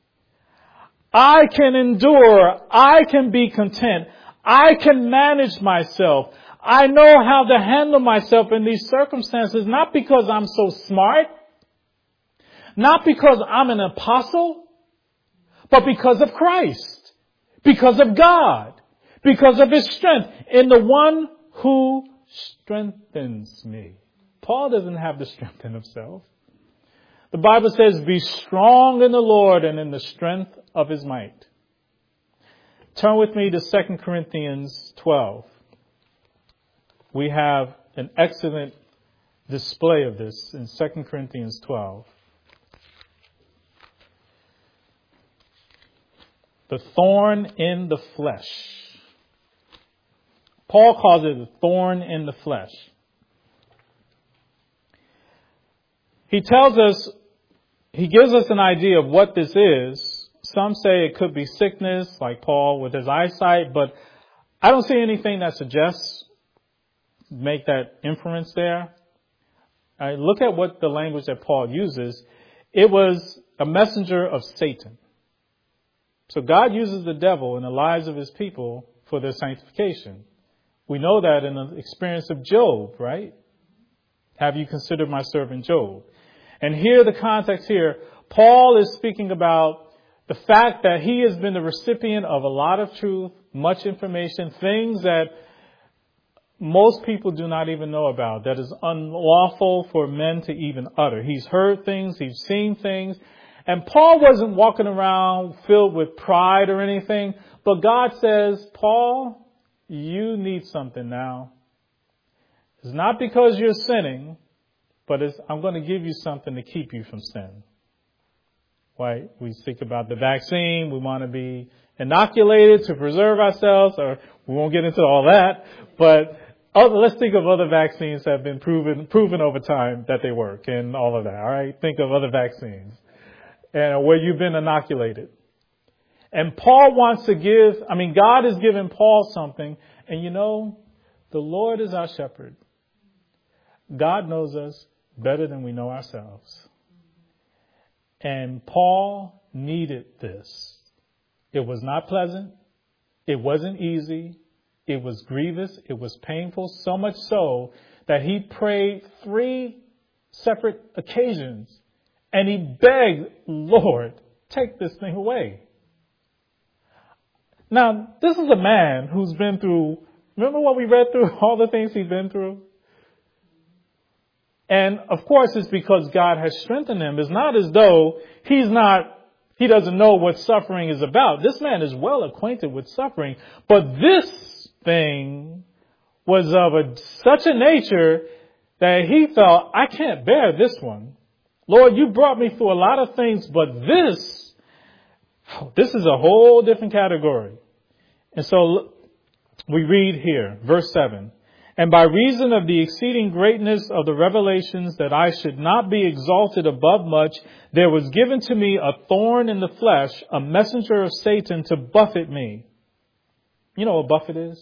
I can endure. I can be content. I can manage myself. I know how to handle myself in these circumstances, not because I'm so smart, not because I'm an apostle, but because of Christ, because of God, because of his strength in the one who strengthens me. Paul doesn't have the strength in himself. The Bible says, be strong in the Lord and in the strength of his might. Turn with me to 2 Corinthians 12. We have an excellent display of this in 2 Corinthians 12. The thorn in the flesh. Paul calls it the thorn in the flesh. He tells us he gives us an idea of what this is. Some say it could be sickness, like Paul with his eyesight, but I don't see anything that suggests make that inference there. Look at what the language that Paul uses. It was a messenger of Satan. So God uses the devil in the lives of his people for their sanctification. We know that in the experience of Job, right? Have you considered my servant Job? And here, the context here, Paul is speaking about the fact that he has been the recipient of a lot of truth, much information, things that most people do not even know about, that is unlawful for men to even utter. He's heard things, he's seen things, and Paul wasn't walking around filled with pride or anything, but God says, Paul, you need something now. It's not because you're sinning, but I'm going to give you something to keep you from sin. Right? We speak about the vaccine. We want to be inoculated to preserve ourselves, or we won't get into all that, but let's think of other vaccines that have been proven over time that they work and all of that. All right. Think of other vaccines and where you've been inoculated. And Paul wants to God has given Paul something. And the Lord is our shepherd. God knows us better than we know ourselves. And Paul needed this. It was not pleasant. It wasn't easy. It was grievous. It was painful, so much so that he prayed 3 separate occasions and he begged, Lord, take this thing away. Now, this is a man who's been through, remember what we read through, all the things he's been through? And of course, it's because God has strengthened him. It's not as though he doesn't know what suffering is about. This man is well acquainted with suffering, but this thing was of such a nature that he felt, I can't bear this one. Lord, you brought me through a lot of things, but this is a whole different category. And so we read here, verse 7, and by reason of the exceeding greatness of the revelations that I should not be exalted above much, there was given to me a thorn in the flesh, a messenger of Satan to buffet me. You know what buffet is?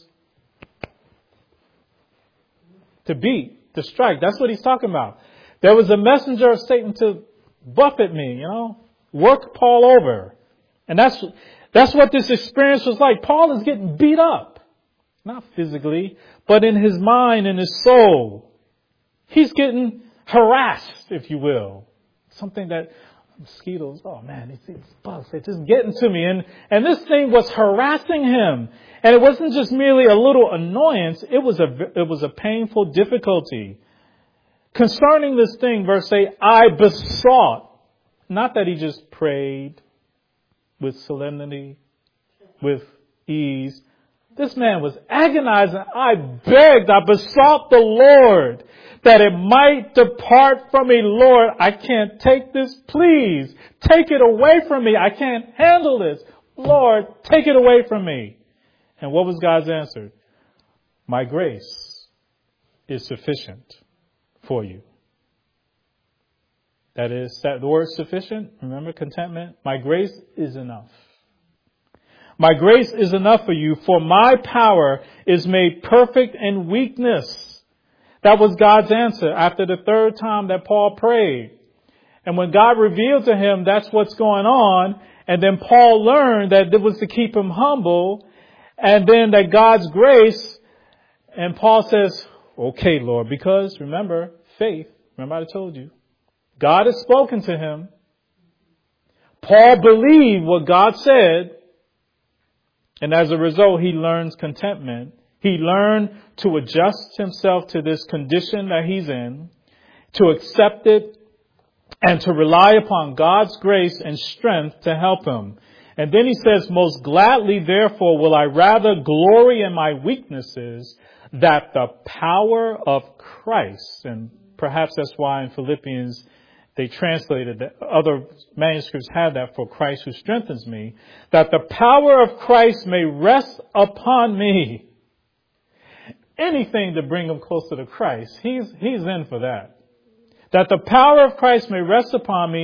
To beat, to strike. That's what he's talking about. There was a messenger of Satan to buffet me, work Paul over. And that's what this experience was like. Paul is getting beat up. Not physically, but in his mind and his soul. He's getting harassed, if you will. Something that mosquitoes, oh man, these bugs, they're just getting to me. And this thing was harassing him. And it wasn't just merely a little annoyance. It was a painful difficulty. Concerning this thing, verse 8, I besought, not that he just prayed with solemnity, with ease. This man was agonizing. I begged, I besought the Lord that it might depart from me. Lord, I can't take this. Please take it away from me. I can't handle this. Lord, take it away from me. And what was God's answer? My grace is sufficient for you. That is, the word sufficient, remember contentment? My grace is enough. My grace is enough for you, for my power is made perfect in weakness. That was God's answer after the 3rd time that Paul prayed. And when God revealed to him that's what's going on, and then Paul learned that it was to keep him humble, and then that God's grace, and Paul says, okay, Lord, because remember, faith, remember I told you, God has spoken to him. Paul believed what God said. And as a result, he learns contentment. He learned to adjust himself to this condition that he's in, to accept it, and to rely upon God's grace and strength to help him. And then he says, most gladly, therefore, will I rather glory in my weaknesses, that the power of Christ, and perhaps that's why in Philippians they translated that, other manuscripts have that, for Christ who strengthens me, that the power of Christ may rest upon me. Anything to bring him closer to Christ, he's in for that. That the power of Christ may rest upon me,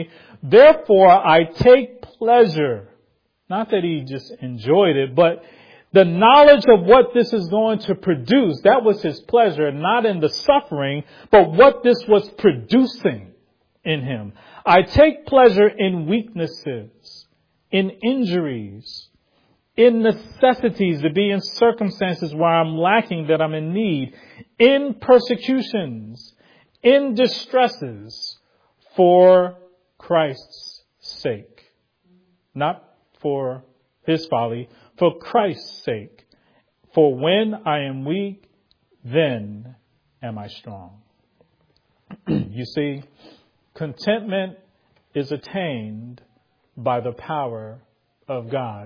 Therefore, I take pleasure. Not that he just enjoyed it, but the knowledge of what this is going to produce, that was his pleasure, not in the suffering, but what this was producing in him. I take pleasure in weaknesses, in injuries, in necessities, to be in circumstances where I'm lacking, that I'm in need, in persecutions, in distresses, for Christ's sake. Not for his folly, for Christ's sake. For when I am weak, then am I strong. You see, contentment is attained by the power of God.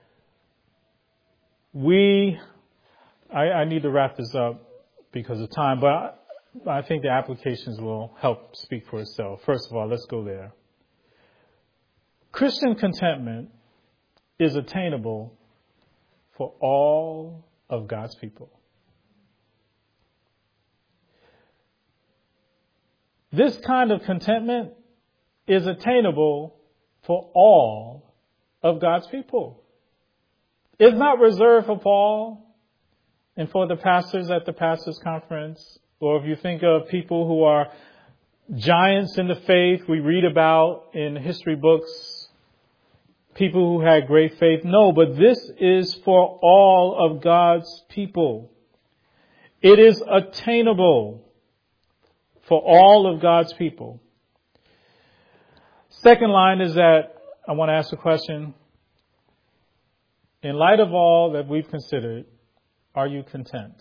I need to wrap this up because of time, but I think the applications will help speak for itself. First of all, let's go there. Christian contentment is attainable for all of God's people. This kind of contentment is attainable for all of God's people. It's not reserved for Paul and for the pastors at the pastors' conference, or if you think of people who are giants in the faith we read about in history books, people who had great faith. No, but this is for all of God's people. It is attainable for all of God's people. Second line is that I want to ask a question. In light of all that we've considered, are you content?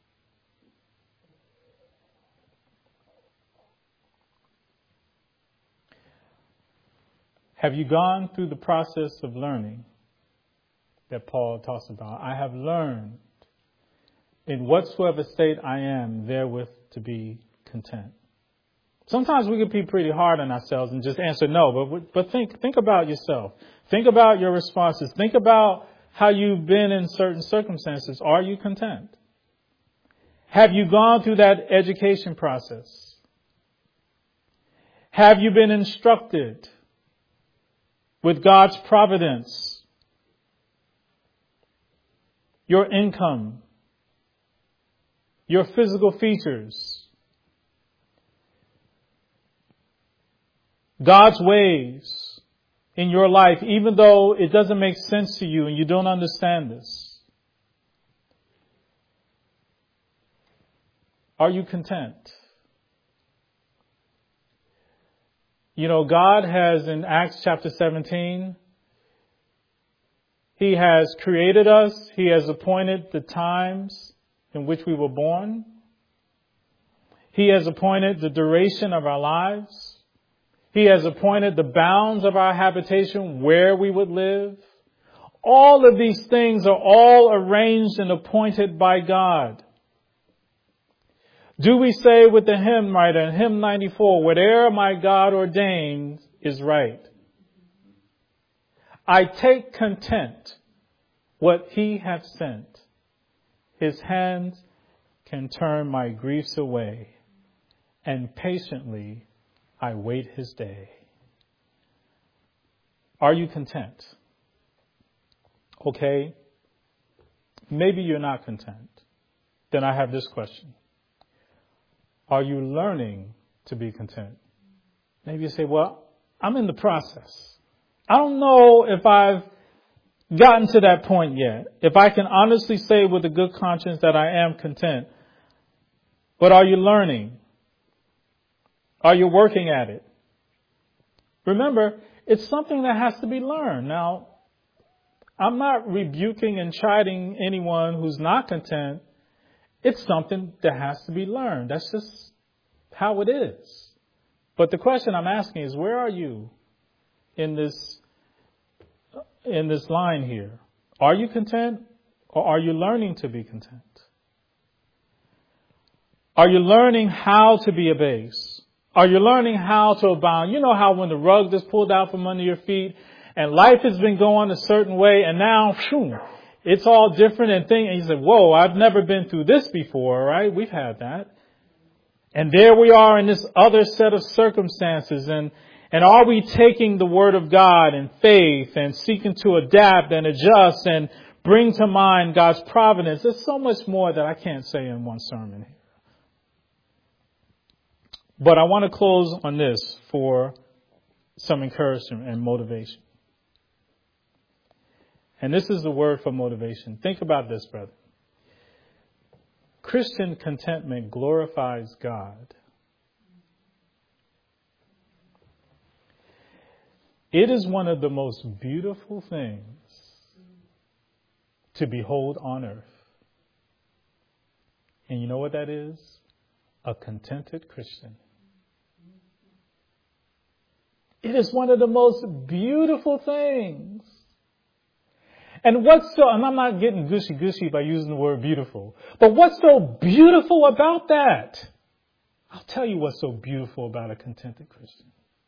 Have you gone through the process of learning that Paul talks about? I have learned in whatsoever state I am therewith to be content. Sometimes we can be pretty hard on ourselves and just answer no, but think about yourself. Think about your responses. Think about how you've been in certain circumstances. Are you content? Have you gone through that education process? Have you been instructed with God's providence, your income, your physical features, God's ways in your life, even though it doesn't make sense to you and you don't understand this? Are you content? You know, God has, in Acts chapter 17, He has created us. He has appointed the times in which we were born. He has appointed the duration of our lives. He has appointed the bounds of our habitation, where we would live. All of these things are all arranged and appointed by God. Do we say with the hymn writer in hymn 94, whate'er my God ordains is right? I take content what He hath sent. His hands can turn my griefs away, and patiently I wait His day. Are you content? Okay. Maybe you're not content. Then I have this question. Are you learning to be content? Maybe you say, well, I'm in the process. I don't know if I've gotten to that point yet. If I can honestly say with a good conscience that I am content. But are you learning? Are you working at it? Remember, it's something that has to be learned. Now, I'm not rebuking and chiding anyone who's not content. It's something that has to be learned. That's just how it is. But the question I'm asking is, where are you in this line here? Are you content, or are you learning to be content? Are you learning how to be abased? Are you learning how to abound? You know how when the rug is pulled out from under your feet and life has been going a certain way and now, it's all different and you say, whoa, I've never been through this before, right? We've had that. And there we are in this other set of circumstances, and And are we taking the Word of God in faith and seeking to adapt and adjust and bring to mind God's providence? There's so much more that I can't say in one sermon here. But I want to close on this for some encouragement and motivation. And this is the word for motivation. Think about this, brother. Christian contentment glorifies God. It is one of the most beautiful things to behold on earth. And you know what that is? A contented Christian. It is one of the most beautiful things. And and I'm not getting gushy-gushy by using the word beautiful, but what's so beautiful about that? I'll tell you what's so beautiful about a contented Christian.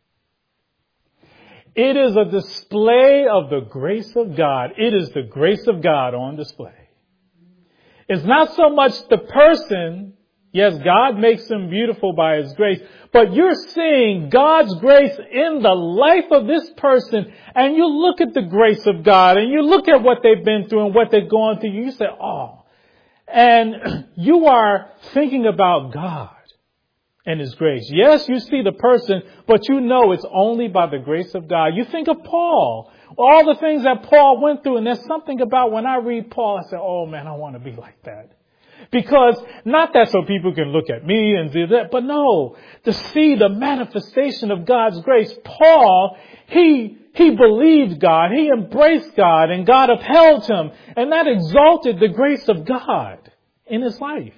It is a display of the grace of God. It is the grace of God on display. It's not so much the person. Yes, God makes them beautiful by His grace, but you're seeing God's grace in the life of this person, and you look at the grace of God, and you look at what they've been through and what they've gone through. You say, oh, and you are thinking about God and His grace. Yes, you see the person, but you know it's only by the grace of God. You think of Paul, all the things that Paul went through, and there's something about when I read Paul, I say, oh man, I want to be like that. Because not that so people can look at me and do that, but no, to see the manifestation of God's grace. Paul, he believed God, he embraced God, and God upheld him, and that exalted the grace of God in his life.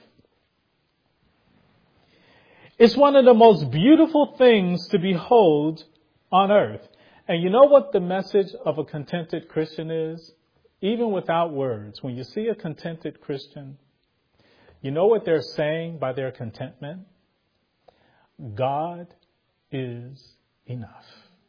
It's one of the most beautiful things to behold on earth. And you know what the message of a contented Christian is? Even without words, when you see a contented Christian, you know what they're saying by their contentment? God is enough.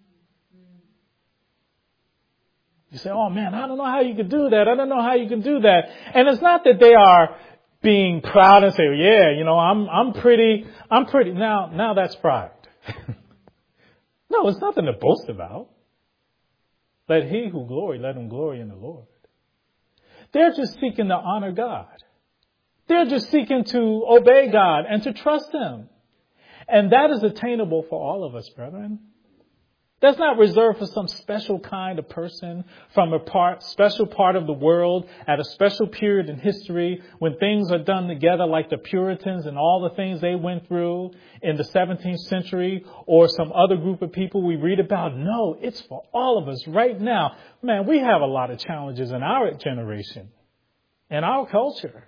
You say, oh man, I don't know how you could do that. I don't know how you can do that. And it's not that they are being proud and say, yeah, you know, I'm pretty. Now that's pride. No, it's nothing to boast about. Let he who glory, let him glory in the Lord. They're just seeking to honor God. They're just seeking to obey God and to trust Him. And that is attainable for all of us, brethren. That's not reserved for some special kind of person from a special part of the world at a special period in history when things are done together like the Puritans and all the things they went through in the 17th century or some other group of people we read about. No, it's for all of us right now. Man, we have a lot of challenges in our generation and our culture.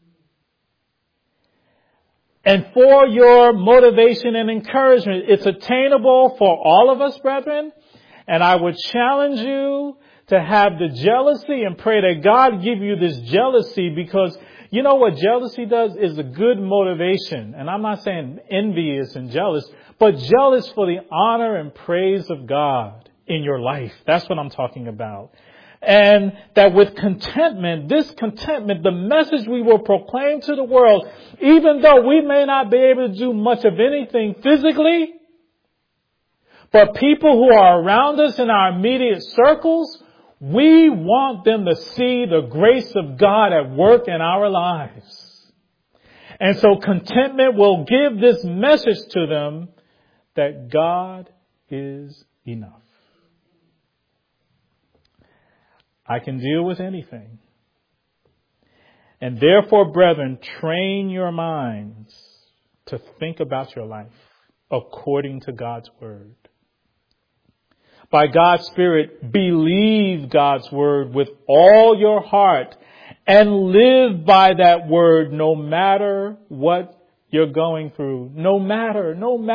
And for your motivation and encouragement, it's attainable for all of us, brethren. And I would challenge you to have the jealousy and pray that God give you this jealousy, because you know what jealousy does is a good motivation. And I'm not saying envious and jealous, but jealous for the honor and praise of God in your life. That's what I'm talking about. And that with contentment, this contentment, the message we will proclaim to the world, even though we may not be able to do much of anything physically, but people who are around us in our immediate circles, we want them to see the grace of God at work in our lives. And so contentment will give this message to them that God is enough. I can deal with anything. And therefore, brethren, train your minds to think about your life according to God's word. By God's Spirit, believe God's word with all your heart and live by that word no matter what you're going through. No matter.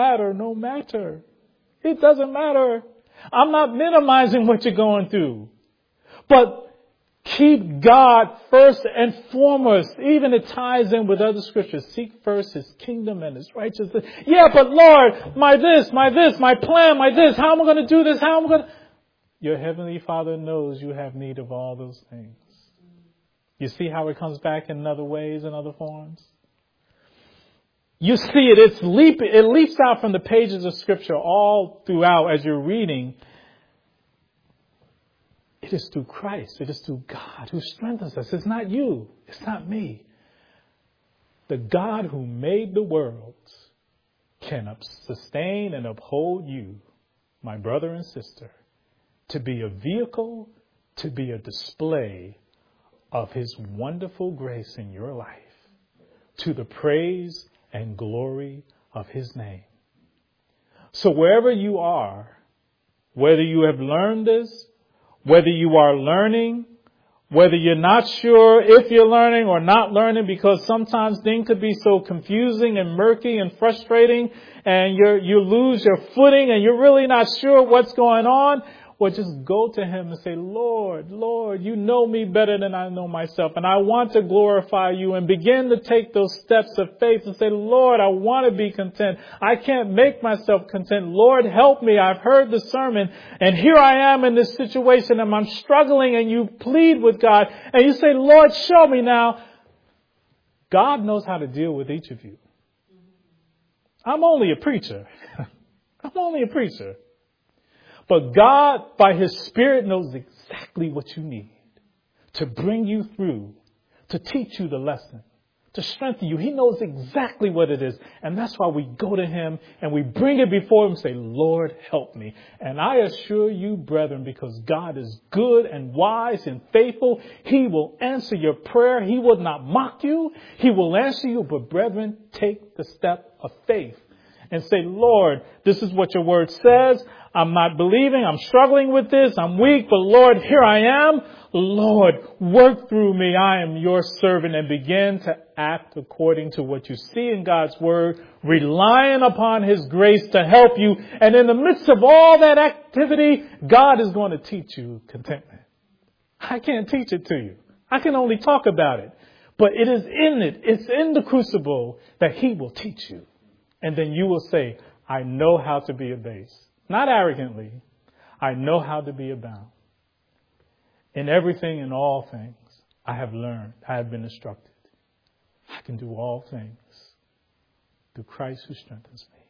It doesn't matter. I'm not minimizing what you're going through. But keep God first and foremost. Even it ties in with other scriptures. Seek first His kingdom and His righteousness. Yeah, but Lord, my plan, my this. How am I going to do this? Your Heavenly Father knows you have need of all those things. You see how it comes back in other ways and other forms? You see it. It leaps out from the pages of Scripture all throughout as you're reading. It is through Christ. It is through God who strengthens us. It's not you. It's not me. The God who made the world can sustain and uphold you, my brother and sister, to be a vehicle, to be a display of His wonderful grace in your life, to the praise and glory of His name. So wherever you are, whether you have learned this, whether you are learning, whether you're not sure if you're learning or not learning, because sometimes things could be so confusing and murky and frustrating, and you lose your footing and you're really not sure what's going on. Well, just go to Him and say, Lord, you know me better than I know myself, and I want to glorify you, and begin to take those steps of faith and say, Lord, I want to be content. I can't make myself content. Lord, help me. I've heard the sermon, and here I am in this situation, and I'm struggling, and you plead with God, and you say, Lord, show me now. God knows how to deal with each of you. I'm only a preacher. But God, by His Spirit, knows exactly what you need to bring you through, to teach you the lesson, to strengthen you. He knows exactly what it is. And that's why we go to Him and we bring it before Him and say, Lord, help me. And I assure you, brethren, because God is good and wise and faithful, He will answer your prayer. He will not mock you. He will answer you. But brethren, take the step of faith and say, Lord, this is what your word says. I'm not believing. I'm struggling with this. I'm weak. But Lord, here I am. Lord, work through me. I am your servant, and begin to act according to what you see in God's word, relying upon His grace to help you. And in the midst of all that activity, God is going to teach you contentment. I can't teach it to you. I can only talk about it. But it is in it. It's in the crucible that He will teach you. And then you will say, I know how to be abased. Not arrogantly. I know how to be abound. In everything and all things, I have learned. I have been instructed. I can do all things through Christ who strengthens me.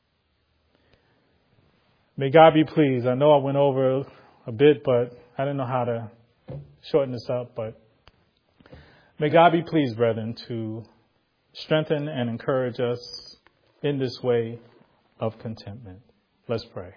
May God be pleased. I know I went over a bit, but I didn't know how to shorten this up. But may God be pleased, brethren, to strengthen and encourage us in this way of contentment. Let's pray.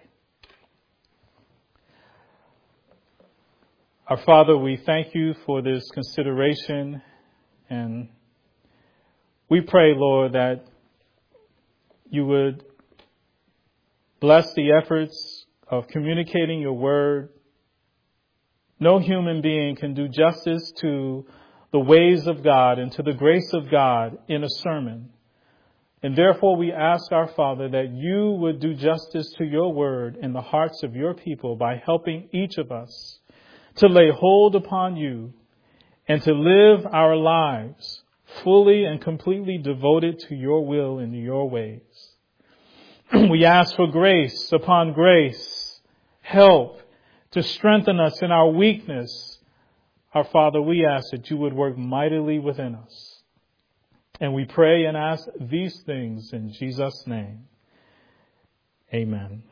Our Father, we thank you for this consideration, and we pray, Lord, that you would bless the efforts of communicating your word. No human being can do justice to the ways of God and to the grace of God in a sermon. And therefore we ask our Father that you would do justice to your word in the hearts of your people by helping each of us to lay hold upon you and to live our lives fully and completely devoted to your will and your ways. We ask for grace upon grace, help to strengthen us in our weakness. Our Father, we ask that you would work mightily within us. And we pray and ask these things in Jesus' name. Amen.